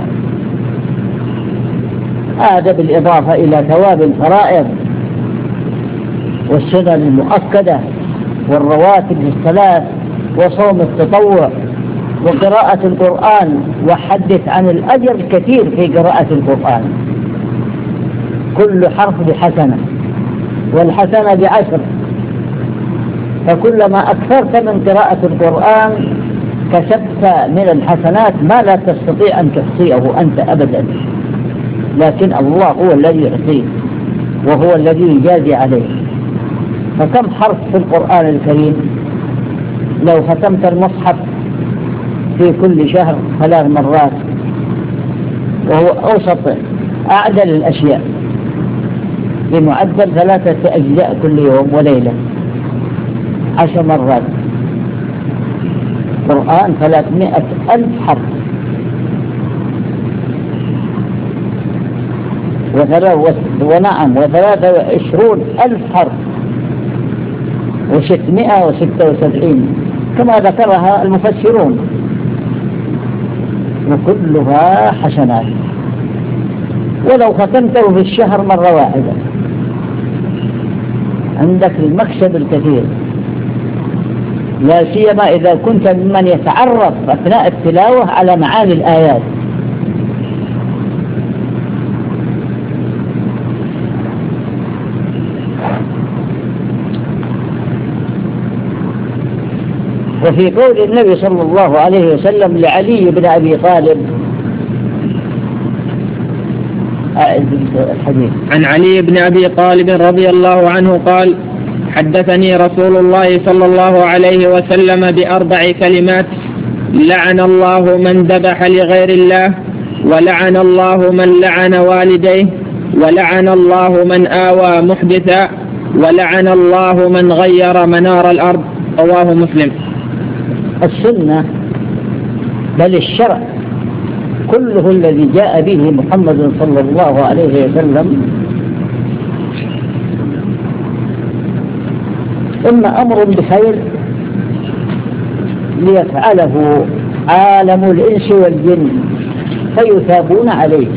هذا بالإضافة إلى ثواب الفرائض والسنن المؤكدة والرواتب الثلاث وصوم التطوع وقراءة القرآن. وحدث عن الأجر الكثير في قراءة القرآن، كل حرف بحسنة والحسنة ب10، فكلما أكثرت من قراءة القرآن كسبت من الحسنات ما لا تستطيع أن تحصيه أنت أبدا، لكن الله هو الذي يحصيه وهو الذي يجازي عليه. فكم حرف في القرآن الكريم؟ لو ختمت المصحف في كل شهر 3 مرات، وهو أوسط أعدل الأشياء بمعدل 3 أجزاء كل يوم وليلة، 10 مرات قرآن 300,000 حرف، ونعم 23,000 حرف و676 كما ذكرها المفسرون، وكلها حسنات. ولو ختمته في الشهر مرة واحدة عندك المكسب الكثير، لا سيما إذا كنت ممن يتعرف أثناء التلاوة على معاني الآيات. وفي قول النبي صلى الله عليه وسلم لعلي بن أبي طالب الحديث عن علي بن أبي طالب رضي الله عنه قال: حدثني رسول الله صلى الله عليه وسلم ب4 كلمات: لعن الله من ذبح لغير الله، ولعن الله من لعن والديه، ولعن الله من آوى محدثا، ولعن الله من غير منار الأرض. رواه مسلم. السنة بل الشرع كله الذي جاء به محمد صلى الله عليه وسلم إما أمر بخير ليفعله عالم الإنس والجن فيثابون عليه،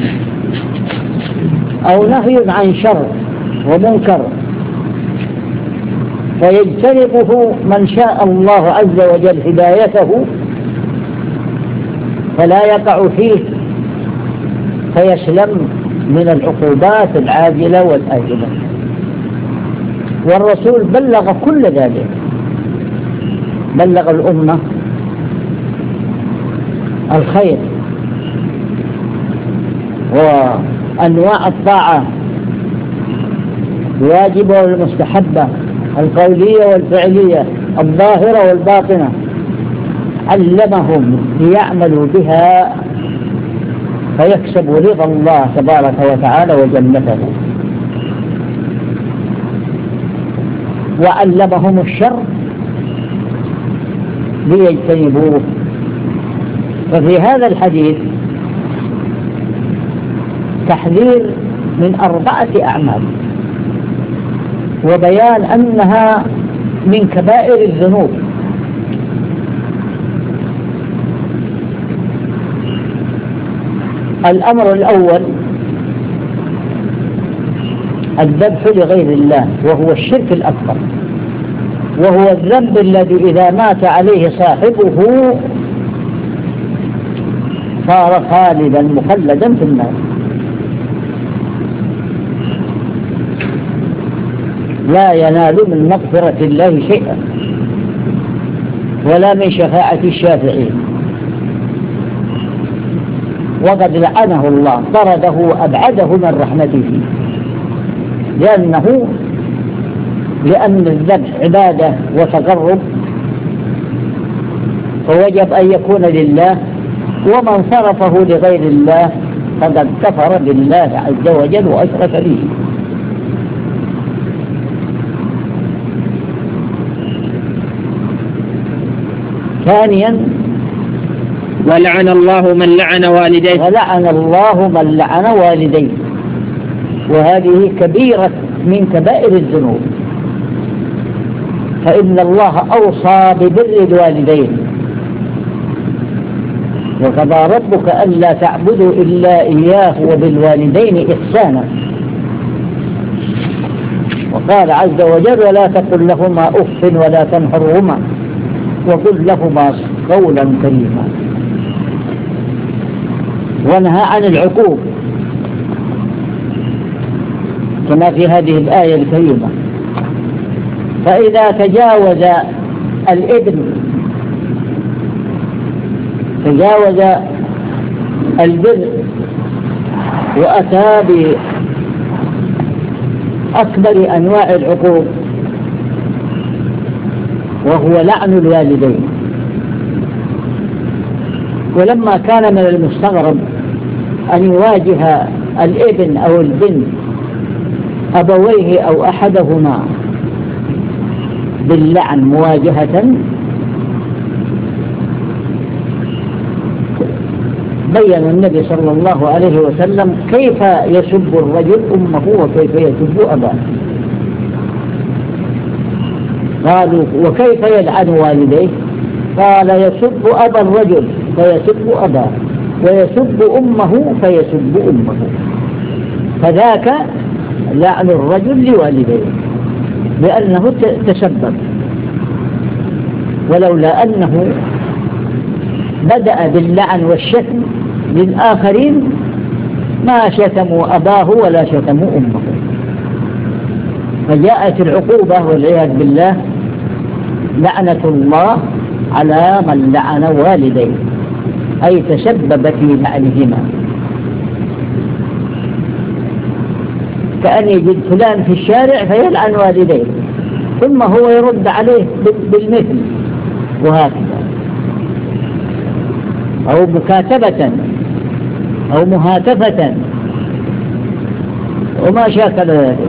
أو نهي عن شر ومنكر فيجتنبه من شاء الله عز وجل هدايته فلا يقع فيه فيسلم من العقوبات العاجلة والآجلة. والرسول بلغ كل ذلك، بلغ الأمة الخير وأنواع الطاعة الواجبة والمستحبة، القولية والفعلية، الظاهرة والباطنة، علمهم ليعملوا بها فيكسبوا رضا الله تبارك وتعالى وجنته، وعلمهم الشر ليجتنبوه. ففي هذا الحديث تحذير من 4 أعمال وبيان أنها من كبائر الذنوب. الأمر الأول الذبح لغير الله، وهو الشرك الأكبر، وهو الذنب الذي إذا مات عليه صاحبه صار خالدا مخلدا في النار. لا ينال من مغفرة الله شيئا ولا من شفاعة الشافعين، وقد لعنه الله، طرده وأبعده من رحمته، لأن الذبح عبادة وتقرب فوجب أن يكون لله، ومن صرفه لغير الله فقد كفر بالله عز وجل وأشرك به. ثانيا ولعن الله من لعن والديه. ولعن الله من لعن والديه، وهذه كبيرة من كبائر الذنوب، فإن الله أوصى ببر الوالدين، وقضى ربك ألا تعبدوا إلا إياه وبالوالدين إحسانا. وقال عز وجل ولا تقل لهما أف ولا تنهرهما وقل لهما قولا كريما. ونهى عن العقوق كما في هذه الآية الكريمة. فإذا تجاوز الابن البر وأتى بأكبر أنواع العقوق وهو لعن الوالدين. ولما كان من المستغرب أن يواجه الابن أو البنت أبويه أو أحدهما باللعن مواجهة، بين النبي صلى الله عليه وسلم كيف يسب الرجل أمه وكيف يسب أباه. قالوا وكيف يلعن والديه؟ قال يسب أبا الرجل فيسب أباه، ويسب أمه فيسب أمه، فذاك لعن الرجل لوالديه لأنه تسبب. ولولا أنه بدأ باللعن والشتم للآخرين ما شتموا أباه ولا شتموا أمه. فجاءت العقوبة والعياذ بالله لعنة الله على من لعن والديه، أي تسبب في لعنهما. كأن يجد فلان في الشارع فيلعن والديه ثم هو يرد عليه بالمثل، وهكذا، أو مكاتبة أو مهاتفة وما شاكل ذلك.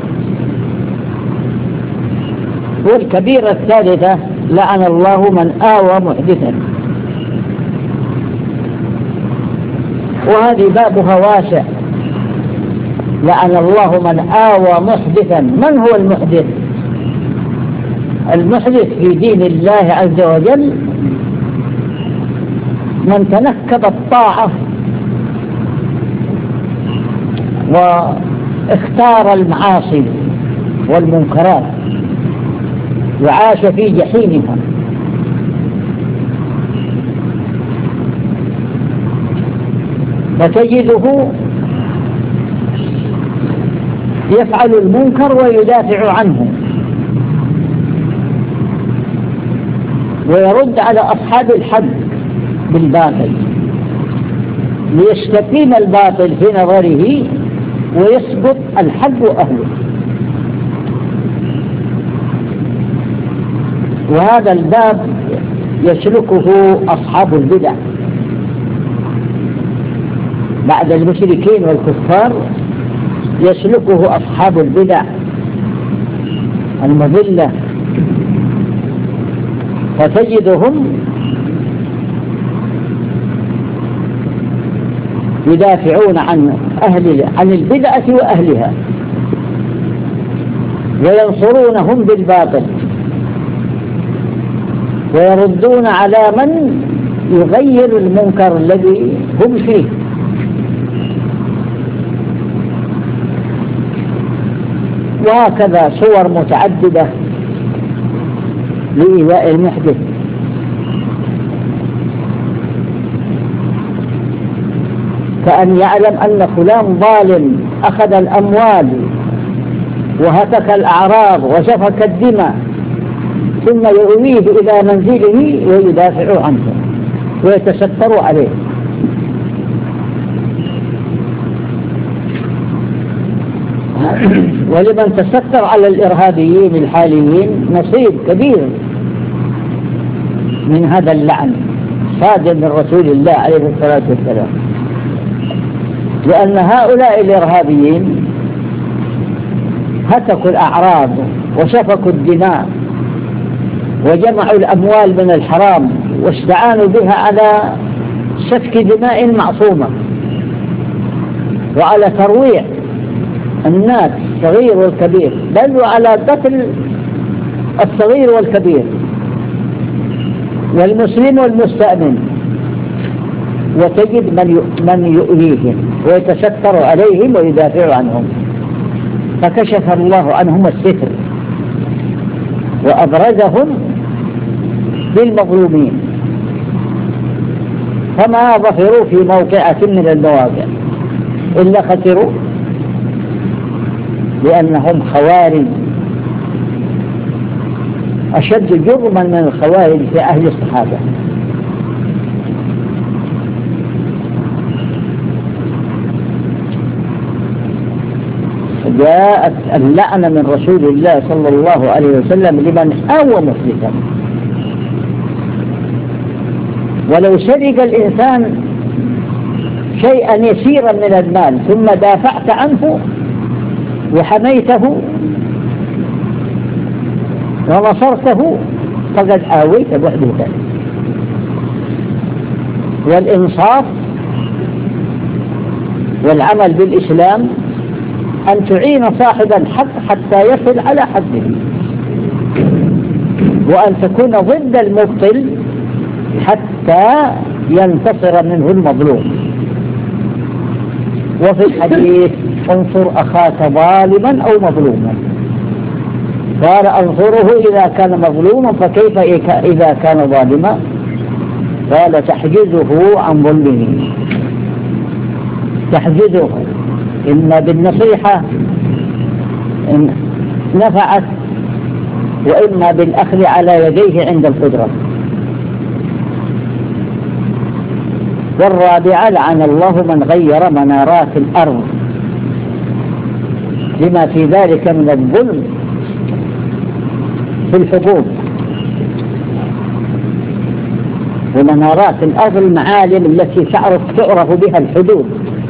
والكبيرة الثالثة لعن الله من آوى محدثا، وهذه بابها واسع. لعن الله من آوى محدثا. من هو المحدث؟ المحدث في دين الله عز وجل من تنكب الطاعة واختار المعاصي والمنكرات وعاش في جحيمها. فتجده يفعل المنكر ويدافع عنه ويرد على أصحاب الحق بالباطل ليستقيم الباطل في نظره ويسقط الحق أهله. وهذا الباب يسلكه أصحاب البدع بعد المشركين والكفار، يسلكه أصحاب البدع المضلة، فتجدهم يدافعون عن البدعة وأهلها وينصرونهم بالباطل ويردون على من يغير المنكر الذي هم فيه. وهكذا صور متعددة لإيذاء المحدث. كأن يعلم أن فلان ظالم أخذ الأموال وهتك الأعراض وسفك الدماء، ثم يؤويه إلى منزله ويدافع عنه ويتستر عليه. ولمن تستر على الإرهابيين الحاليين نصيب كبير من هذا اللعن صادر من رسول الله عليه الصلاة والسلام، لأن هؤلاء الإرهابيين هتكوا الأعراض وسفكوا الدماء وجمعوا الأموال من الحرام واستعانوا بها على سفك دماء معصومة وعلى ترويع الناس الصغير والكبير، بل وعلى قتل الصغير والكبير والمسلم والمستأمن، وتجد من يؤذيهم ويتستر عليهم ويدافع عنهم، فكشف الله عنهم الستر وأبرزهم للمظلومين، فما ظفروا في موقعة من المواقع إلا خسروا لأنهم خوارج أشد جرما من الخوارج في أهل الصحابة. جاءت اللعنة من رسول الله صلى الله عليه وسلم لمن آوى مفلسا. ولو سرق الإنسان شيئا يسيرا من المال ثم دافعت عنه وحميته ونصرته فقد آويت بعدك. والإنصاف والعمل بالإسلام أن تعين صاحب الحق حتى يصل على حده، وأن تكون ضد المبطل حتى ينتصر منه المظلوم. وفي الحديث انصر أخاك ظالما أو مظلوما، قال انصره إذا كان مظلوما فكيف إذا كان ظالما؟ قال تحجزه عن ظلمه، تحجزه إما بالنصيحة إن نفعت، وإما بالأخذ على يديه عند القدرة. والرابعة لعن الله من غير منارات الأرض لما في ذلك من الظلم في الحقوق. ومنارات الأرض المعالم التي تعرف بها الحدود،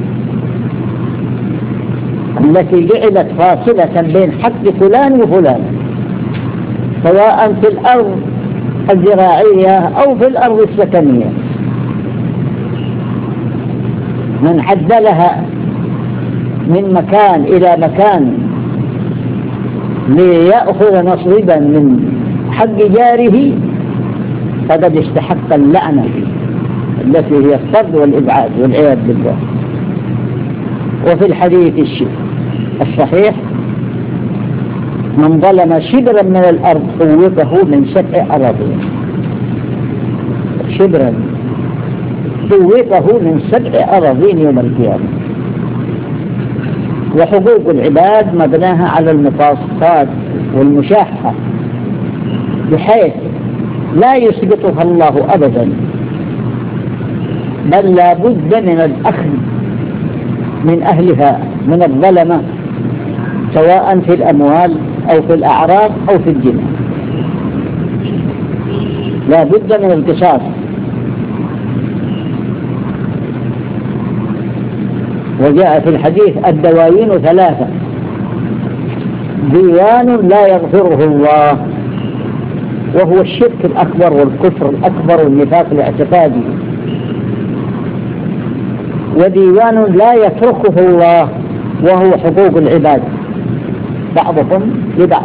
التي جعلت فاصلة بين حق فلان وفلان، سواء في الأرض الزراعية أو في الأرض السكنية. من عدلها من مكان إلى مكان ليأخذ نصيبا من حق جاره فقد استحق اللعنة التي هي الطرد والإبعاد والعياذ بالله. وفي الحديث الصحيح من ظلم شبرا من الأرض طوقه من 7 أراضين، شبرا طوقه من 7 أراضين يوم القيامة. وحقوق العباد مبناها على المقاصات والمشاحة بحيث لا يسقطها الله أبدا، بل لا بد من الأخذ من أهلها من الظلمة، سواء في الأموال أو في الأعراض أو في الدماء، لا بد من القصاص. وجاء في الحديث الدوايين 3: ديوان لا يغفره الله وهو الشرك الأكبر والكفر الأكبر والنفاق الاعتقادي، وديوان لا يتركه الله وهو حقوق العباد بعضهم لبعض،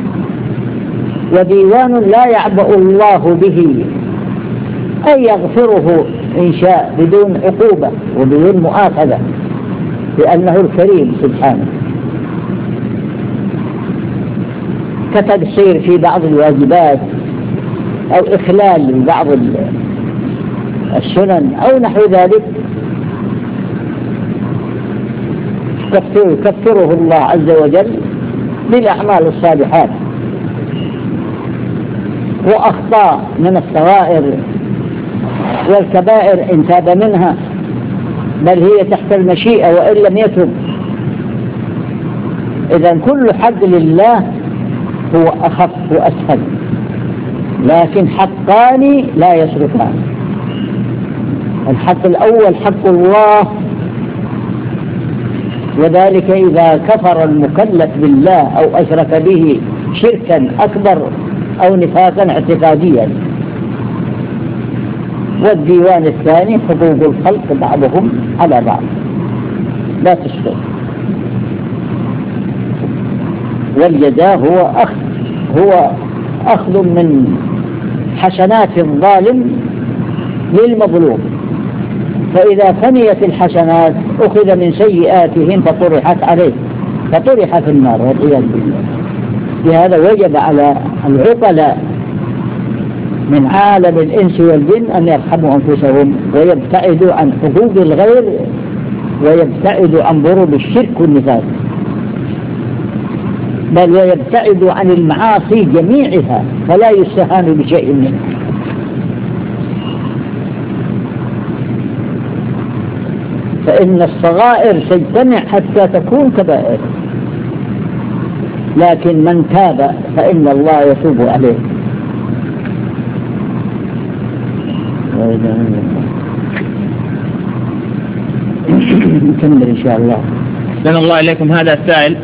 وديوان لا يعبأ الله به أي يغفره إن شاء بدون عقوبة وبدون مؤاخذة لأنه الكريم سبحانه، كتقصير في بعض الواجبات أو إخلال بعض السنن أو نحو ذلك يكفره الله عز وجل بالأعمال الصالحات. وأخطاء من الصغائر والكبائر إن تاب منها، بل هي تحت المشيئة وإن لم يتب. إذن كل حق لله هو أخف وأسهل، لكن حقان لا يصرفان. الحق الأول حق الله، وذلك إذا كفر المكلف بالله أو أشرك به شركا أكبر أو نفاقا اعتقاديا. والديوان الثاني حقوق الخلق بعضهم على بعض لا تشترك. والجزاء هو أخذ من حسنات الظالم للمظلوم، فإذا فنيت الحسنات أخذ من سيئاتهم فطرحت عليه فطرح في النار والعياذ بالله. لهذا وجب على العقلاء من عالم الإنس والجن أن يرحموا أنفسهم ويبتعدوا عن حقوق الغير ويبتعدوا عن ضروب الشرك والنفاق، بل ويبتعدوا عن المعاصي جميعها فلا يستهان بشيء منها. فإن الصغائر تجتمع حتى تكون كبائر، لكن من تاب فإن الله يتوب عليه. نكمل إن شاء الله. أحسن الله إليكم. هذا السائل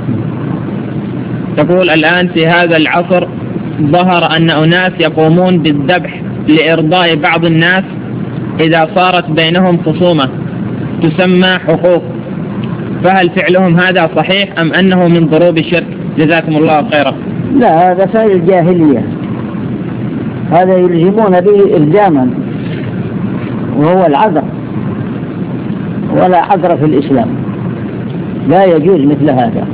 تقول: الآن في هذا العصر ظهر أن أناس يقومون بالذبح لإرضاء بعض الناس إذا صارت بينهم خصومة تسمى حقوق، فهل فعلهم هذا صحيح أم أنه من ضروب الشرك؟ جزاكم الله خيرا. لا، هذا فعل الجاهلية، هذا يلزمون به إلزاما وهو العذر، ولا عذر في الإسلام، لا يجوز مثل هذا.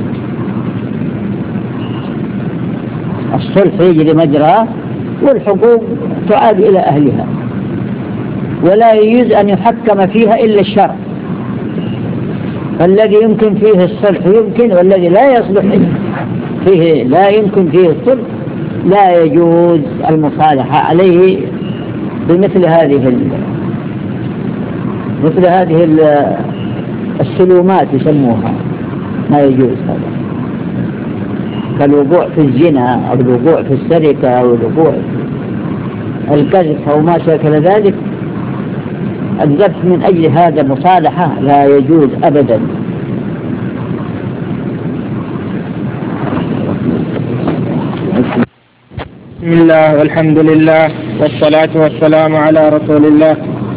الصلح يجري مجراه والحقوق تعاد إلى أهلها، ولا يجوز أن يحكم فيها إلا الشرع، فالذي يمكن فيه الصلح يمكن، والذي لا يصلح فيه لا يمكن فيه الصلح لا يجوز المصالحة عليه بمثل هذه السلومات يسموها، ما يجوز هذا، كالوقوع في الزنا أو الوقوع في السرقة أو الوقوع في الكذب أو ما شاكل ذلك. الذبح من أجل هذا مصالحة لا يجوز أبدا. بسم الله والحمد لله والصلاة والسلام على رسول الله.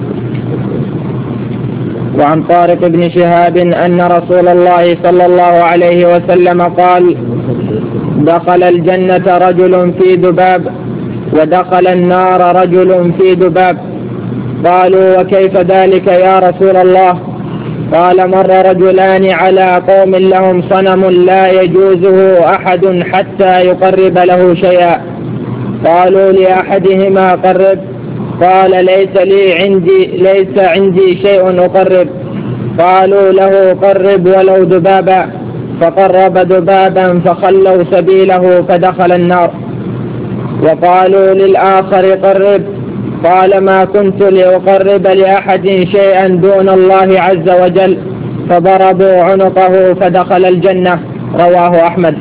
وعن طارق بن شهاب أن رسول الله صلى الله عليه وسلم قال: دخل الجنة رجل في ذباب ودخل النار رجل في ذباب. قالوا: وكيف ذلك يا رسول الله؟ قال: مر رجلان على قوم لهم صنم لا يجوزه أحد حتى يقرب له شيئا. قالوا لأحدهما: قرب. قال: ليس عندي شيء أقرب. قالوا له: قرب ولو ذبابا. فقرب ذبابا فخلوا سبيله فدخل النار. وقالوا للآخر: قرب. قال: ما كنت لأقرب لأحد شيئا دون الله عز وجل. فضربوا عنقه فدخل الجنة. رواه أحمد.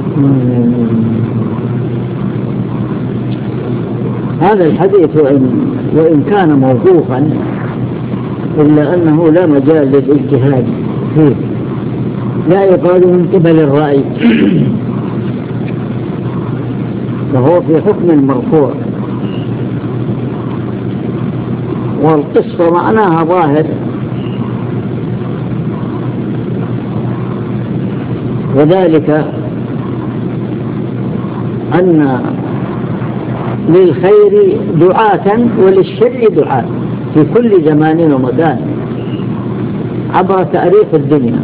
هذا الحديث وإن كان موقوفا إلا أنه لا مجال للاجتهاد فيه، لا يقال من قبل الرأي، وهو في حكم المرفوع، والقصة معناها ظاهر، وذلك أن للخير دعاة وللشر دعاة في كل زمان ومكان عبر تاريخ الدنيا.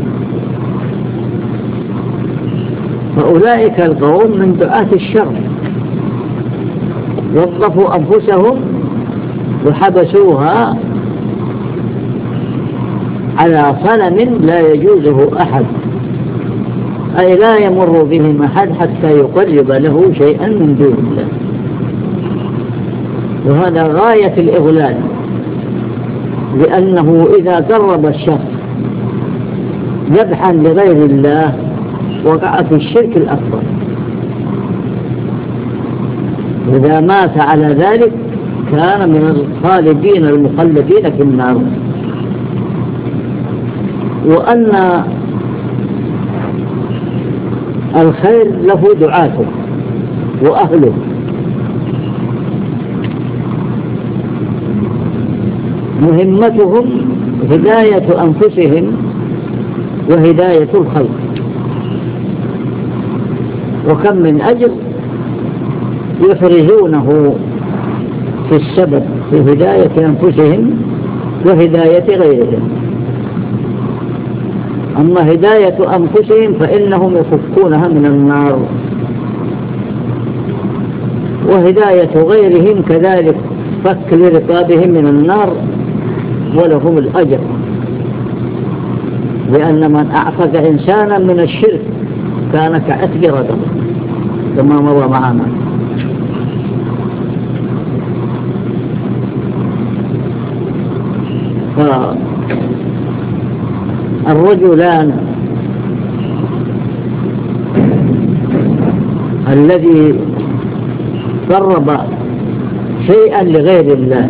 فأولئك القوم من دعاة الشر وظفوا أنفسهم وحبسوها على صنم لا يجوزه أحد، أي لا يمر بهم أحد حتى يقرب له شيئا من دون الله. وهذا غاية الإغلال، لأنه إذا قرب الشخص ذبحا لغير الله وقع في الشرك الأكبر، إذا مات على ذلك كان من الخالدين المخلدين في النار. وأن الخير له دعاته مهمتهم هداية أنفسهم وهداية الخلق. وكم من أجر يفرزونه في السبب في هداية أنفسهم وهداية غيرهم. أما هداية أنفسهم فإنهم يفكونها من النار، وهداية غيرهم كذلك فك لرقابهم من النار ولهم الأجر، لأن من أعفك إنسانا من الشرك كان كعتق رقبة كما مضى معنا. فالرجلان الذي قرب شيئا لغير الله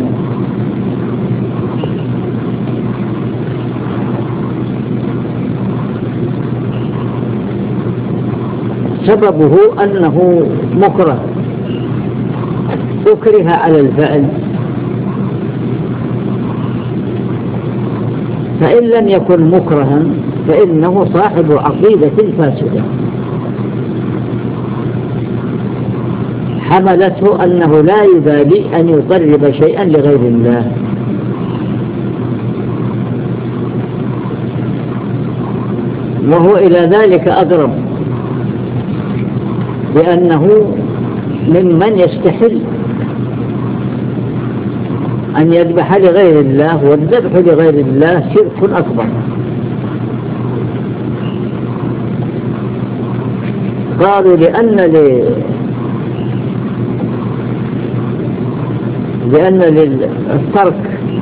سببه أنه مكره، أكره على الفعل، فإن لم يكن مكرها فإنه صاحب عقيدة فاسدة حملته أنه لا يبالي أن يقرب شيئا لغير الله. وهو إلى ذلك أقرب، لأنه ممن يستحل أن يذبح لغير الله، والذبح لغير الله شرك أكبر. قالوا لأن للترك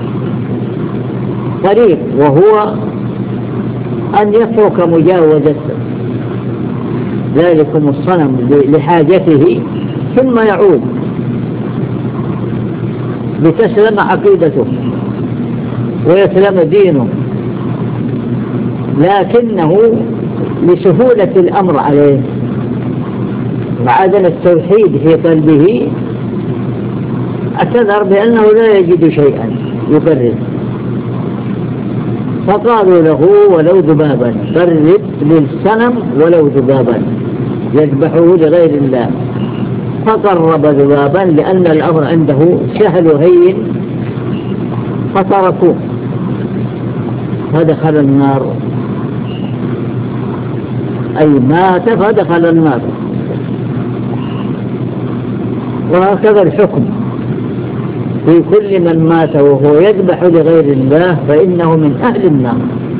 طريق، وهو أن يترك مجاوزة ذلكم الصنم لحاجته ثم يعود لتسلم عقيدته ويسلم دينه، لكنه لسهولة الأمر عليه وعدم التوحيد في قلبه اعتذر بأنه لا يجد شيئا يقرب، فقالوا له ولو ذبابا، قرب للصنم ولو ذبابا، يذبحه لغير الله. فقرب ذبابا لأن الأمر عنده سهل هين، فتركوه فدخل النار، أي مات فدخل النار. وهكذا الحكم في كل من مات وهو يذبح لغير الله فإنه من أهل النار،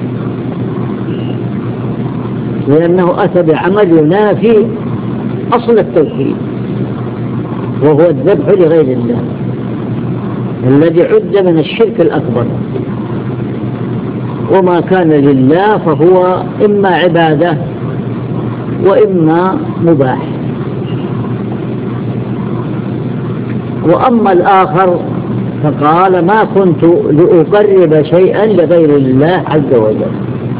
لأنه أتى بعمل ينافي أصل التوحيد وهو الذبح لغير الله الذي عد من الشرك الأكبر. وما كان لله فهو إما عبادة وإما مباح. وأما الآخر فقال ما كنت لأقرب شيئا لغير الله عز وجل،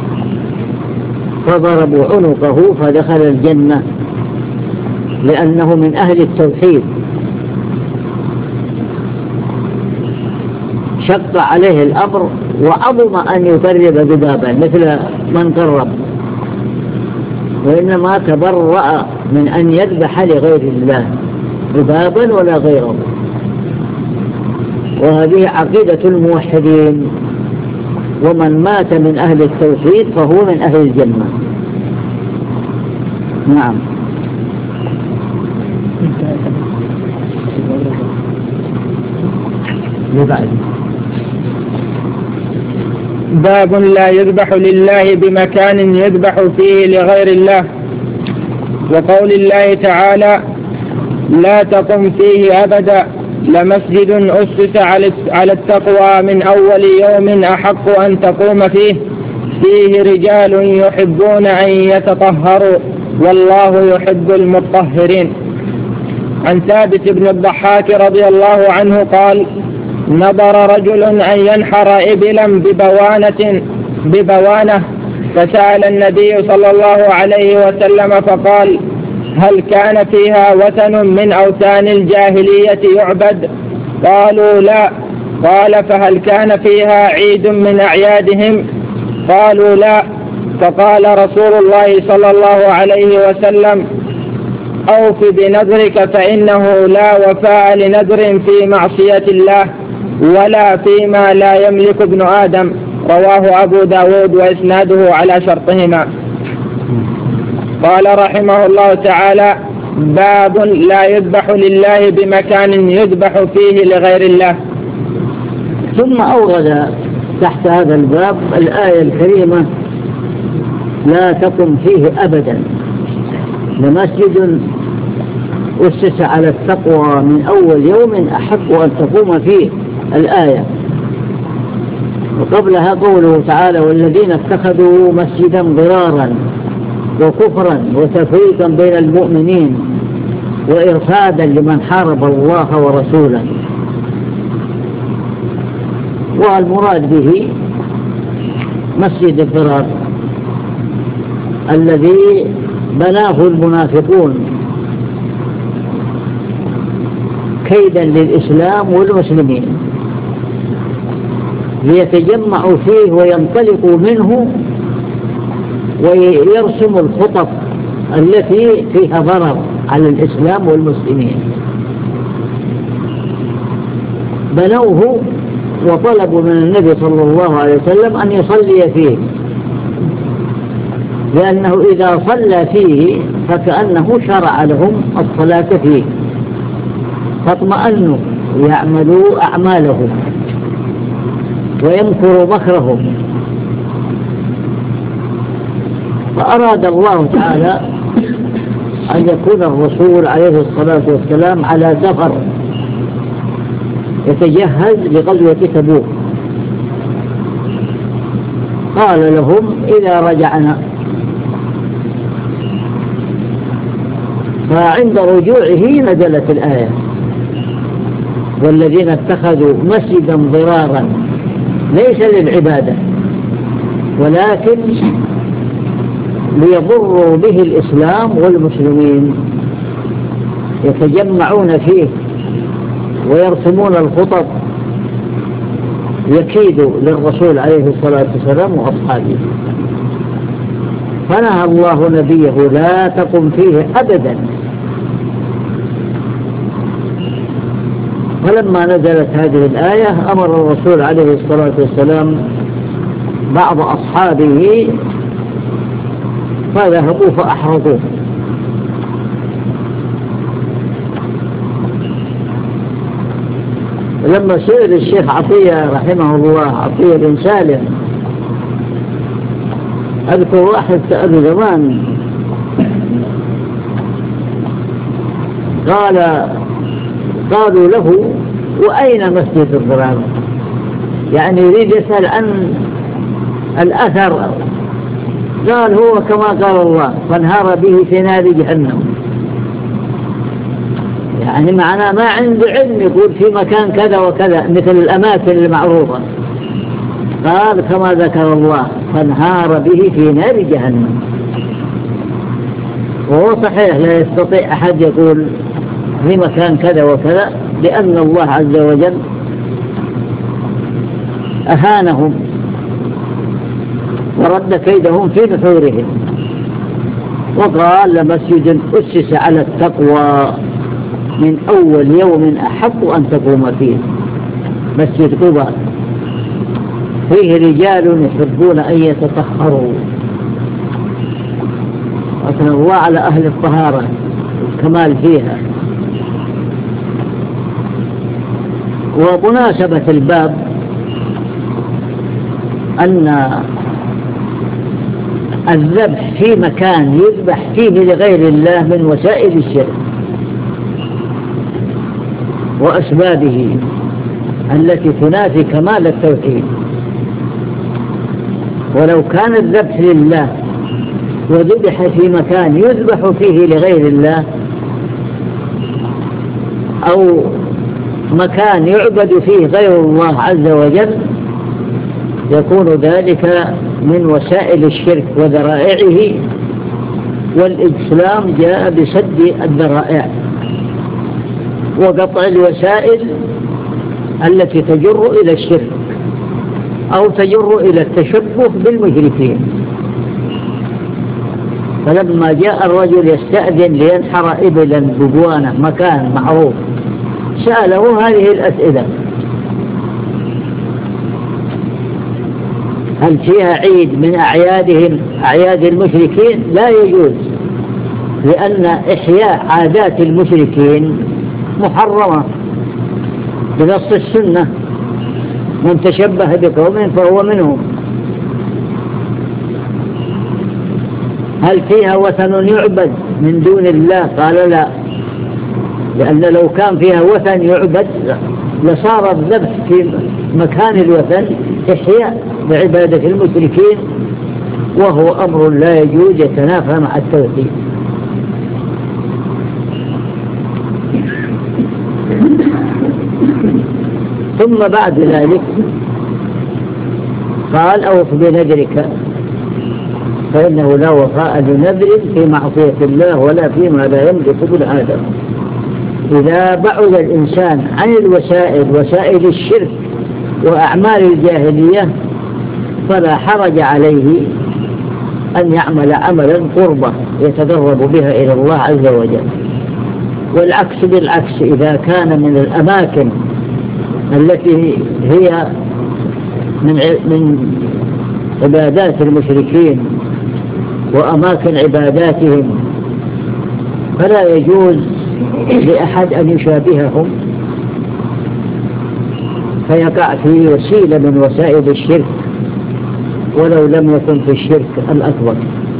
فضربوا عنقه فدخل الجنة لأنه من أهل التوحيد. شق عليه الأمر وعظم أن يقرب ذبابا مثل من قرب، وإنما تبرأ من أن يذبح لغير الله ذبابا ولا غيره. وهذه عقيدة الموحدين، ومن مات من أهل التوحيد فهو من أهل الجنة. نعم. باب لا يذبح لله بمكان يذبح فيه لغير الله. وقول الله تعالى لا تقم فيه أبدا لمسجد أسس على التقوى من أول يوم أحق أن تقوم فيه رجال يحبون أن يتطهروا والله يحب المطهرين. عن ثابت بن الضحاك رضي الله عنه قال نظر رجل أن ينحر إبلا ببوانة فسأل النبي صلى الله عليه وسلم فقال هل كان فيها وثن من أوثان الجاهلية يعبد؟ قالوا لا. قال فهل كان فيها عيد من أعيادهم؟ قالوا لا. فقال رسول الله صلى الله عليه وسلم أوف بنذرك فإنه لا وفاء لنذر في معصية الله ولا فيما لا يملك ابن آدم. رواه أبو داود وإسناده على شرطهما. قال رحمه الله تعالى باب لا يذبح لله بمكان يذبح فيه لغير الله. ثم أورد تحت هذا الباب الآية الكريمة لا تقم فيه أبدا لمسجد أسس على التقوى من أول يوم أحق أن تقوم فيه الآية. وقبلها قوله تعالى والذين اتخذوا مسجدا ضرارا وكفرا وتفريقا بين المؤمنين وإرصادا لمن حارب الله ورسوله. والمراد به مسجد الضرار الذي بناه المنافقون كيدا للإسلام والمسلمين ليتجمعوا فيه وينطلقوا منه ويرسموا الخطط التي فيها ضرر على الإسلام والمسلمين. بنوه وطلبوا من النبي صلى الله عليه وسلم أن يصلي فيه، لأنه إذا صلى فيه فكأنه شرع لهم الصلاة فيه، فاطمأنوا يعملوا أعمالهم ويمكروا مكرهم. فأراد الله تعالى أن يكون الرسول عليه الصلاة والسلام على سفر يتجهز لغزوة تبوك. قال لهم إذا رجعنا، فعند رجوعه نزلت الآية والذين اتخذوا مسجدا ضرارا ليس للعبادة ولكن ليضروا به الإسلام والمسلمين، يتجمعون فيه ويرسمون الخطط يكيدوا للرسول عليه الصلاة والسلام وأصحابه. فنهى الله نبيه لا تقم فيه أبدا. فلما نزلت هذه الآية أمر الرسول عليه الصلاة والسلام بعض أصحابه فذهبوا فأحرقوه. لما سئل الشيخ عطية رحمه الله، عطية بن سالم، أذكر واحد سأله زمان قالوا له وأين مسجد الضرار؟ يعني يريد يسأل عن الأثر. قال هو كما قال الله فانهار به في نار جهنم. يعني معناه ما عنده علم يقول في مكان كذا وكذا مثل الأماكن المعروفة. قال كما ذكر الله فانهار به في نار جهنم. وهو صحيح لا يستطيع أحد يقول في مكان كذا وكذا، لأن الله عز وجل أهانهم ورد كيدهم في نحورهم. وقال لمسجد أسس على التقوى من أول يوم أحق أن تقوم فيه، مسجد قباء فيه رجال يحبون أن يتطهروا، وأثنى الله على أهل الطهارة الكمال فيها. ومناسبة الباب أن الذبح في مكان يذبح فيه لغير الله من وسائل الشرك وأسبابه التي تنافي كمال التوحيد. ولو كان الذبح لله وذبح في مكان يذبح فيه لغير الله أو مكان يعبد فيه غير الله عز وجل يكون ذلك من وسائل الشرك وذرائعه، والإسلام جاء بسد الذرائع وقطع الوسائل التي تجر إلى الشرك أو تجر إلى التشبه بالمشركين. فلما جاء الرجل يستأذن لينحر إبلا ببوانة مكان معروف سأله هذه الأسئلة: هل فيها عيد من أعيادهم أعياد المشركين؟ لا يجوز، لأن إحياء عادات المشركين محرمة بنص السنة: من تشبه بقوم فهو منهم. هل فيها وثن يعبد من دون الله؟ قال لا، لأن لو كان فيها وثن يعبد لصار الذبح في مكان الوثن إحياء بعبادة المشركين، وهو أمر لا يجوز، يتنافى مع التوحيد. ثم بعد ذلك قال: أوف بنذرك فإنه لا وفاء لنذر في معصية الله ولا فيما لا يملك ابن آدم. إذا بعد الإنسان عن وسائل الشرك وأعمال الجاهلية فلا حرج عليه أن يعمل عملا قربة يتقرب بها إلى الله عز وجل. والعكس بالعكس، إذا كان من الأماكن التي هي من عبادات المشركين وأماكن عباداتهم فلا يجوز لأحد أن يشابههم فيقع في وسيلة من وسائل الشرك ولو لم يكن في الشرك الأكبر.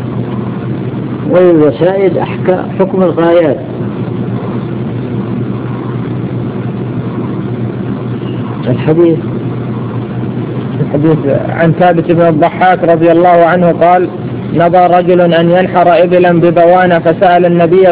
والوسائل حكم الغايات. الحديث عن ثابت بن الضحاك رضي الله عنه قال: نظر رجل أن ينحر إبلا ببوانة فسأل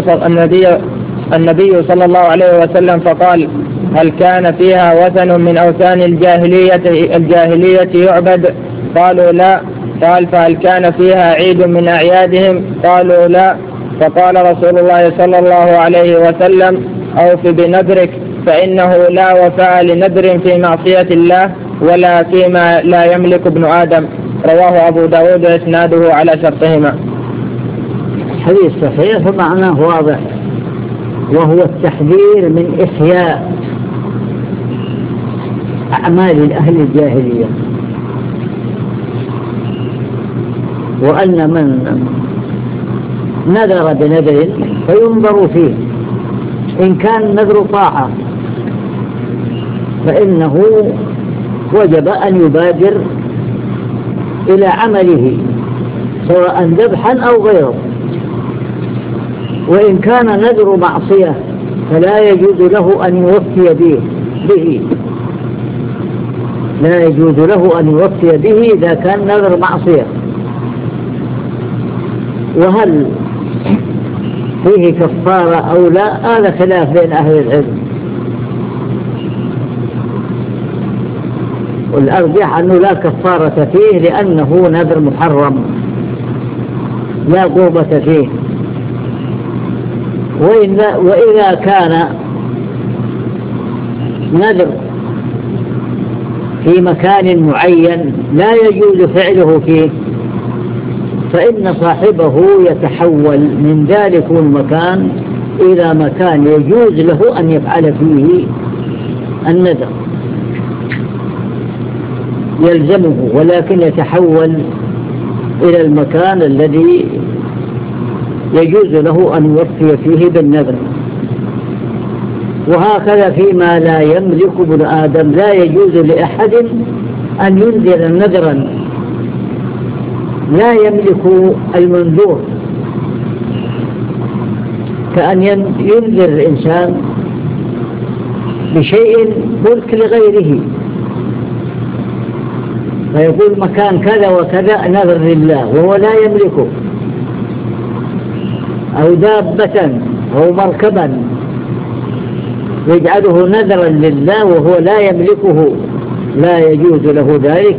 النبي صلى الله عليه وسلم فقال: هل كان فيها وثن من أوثان الجاهلية يعبد؟ قالوا لا. قال: فهل كان فيها عيد من أعيادهم؟ قالوا لا. فقال رسول الله صلى الله عليه وسلم: أوف بنذرك فإنه لا وفاء لنذر في معصية الله ولا فيما لا يملك ابن آدم. رواه أبو داود وإسناده على شرطهما. حديث صحيح ومعناه واضح، وهو التحذير من إحياء أعمال أهل الجاهلية، وأن من نذر بنذر فينظر فيه، إن كان نذر طاعة فإنه وجب أن يبادر إلى عمله سواء ذبحا أو غيره. وإن كان نذر معصية فلا يجوز له أن يوفي به لا يجوز له أن يوفي به إذا كان نذر معصية. وهل فيه كفارة أو لا؟ هذا خلاف بين أهل العلم، والأرجح أنه لا كفارة فيه لأنه نذر محرم لا قربة فيه. وإذا كان نذر في مكان معين لا يجوز فعله فيه فإن صاحبه يتحول من ذلك المكان إلى مكان يجوز له أن يفعل فيه النذر، يلزمه ولكن يتحول إلى المكان الذي يجوز له أن يوفي فيه بالنذر. وهكذا فيما لا يملك ابن آدم لا يجوز لأحد أن ينذر نذرا لا يملك المنذور، كأن ينذر الإنسان بشيء ملك لغيره فيقول مكان كذا وكذا نذر لله وهو لا يملكه، أو دابة أو مركبا يجعله نذرا لله وهو لا يملكه، لا يجوز له ذلك.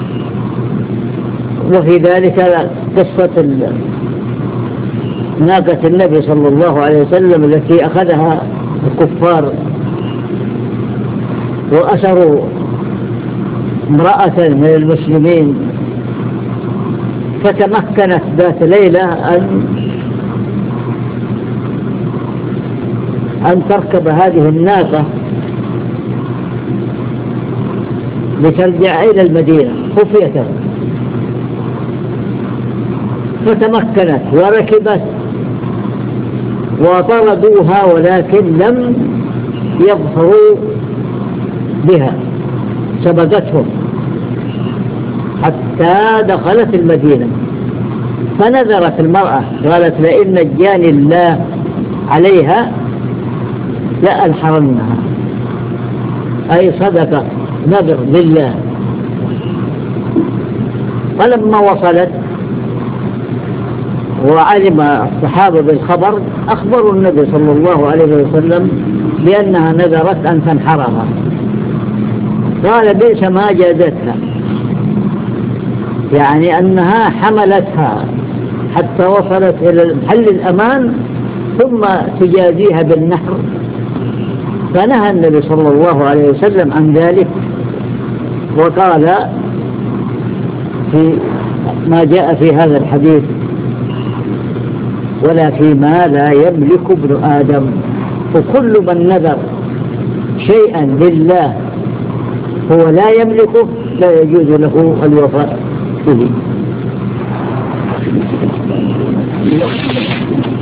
وفي ذلك قصة ناقة النبي صلى الله عليه وسلم التي أخذها الكفار وأسروا امرأة من المسلمين، فتمكنت ذات ليلة أن تركب هذه الناقة لترجع إلى المدينة خفية، فتمكنت وركبت وطردوها، ولكن لم يظفروا بها، سبقتهم حتى دخلت المدينة. فنذرت المرأة قالت لئن نجاني الله عليها لأنحرنها، أي صدقة نذر لله. فلما وصلت وعلم الصحابة بالخبر أخبروا النبي صلى الله عليه وسلم بأنها نذرت أن تنحرها. قال بئس ما جازتها، يعني أنها حملتها حتى وصلت إلى محل الأمان ثم تجازيها بالنحر. فنهى النبي صلى الله عليه وسلم عن ذلك، وقال في ما جاء في هذا الحديث ولا فيما لا يملك ابن آدم، وكل من نذر شيئا لله هو لا يملكه لا يجوز له الوفاء به.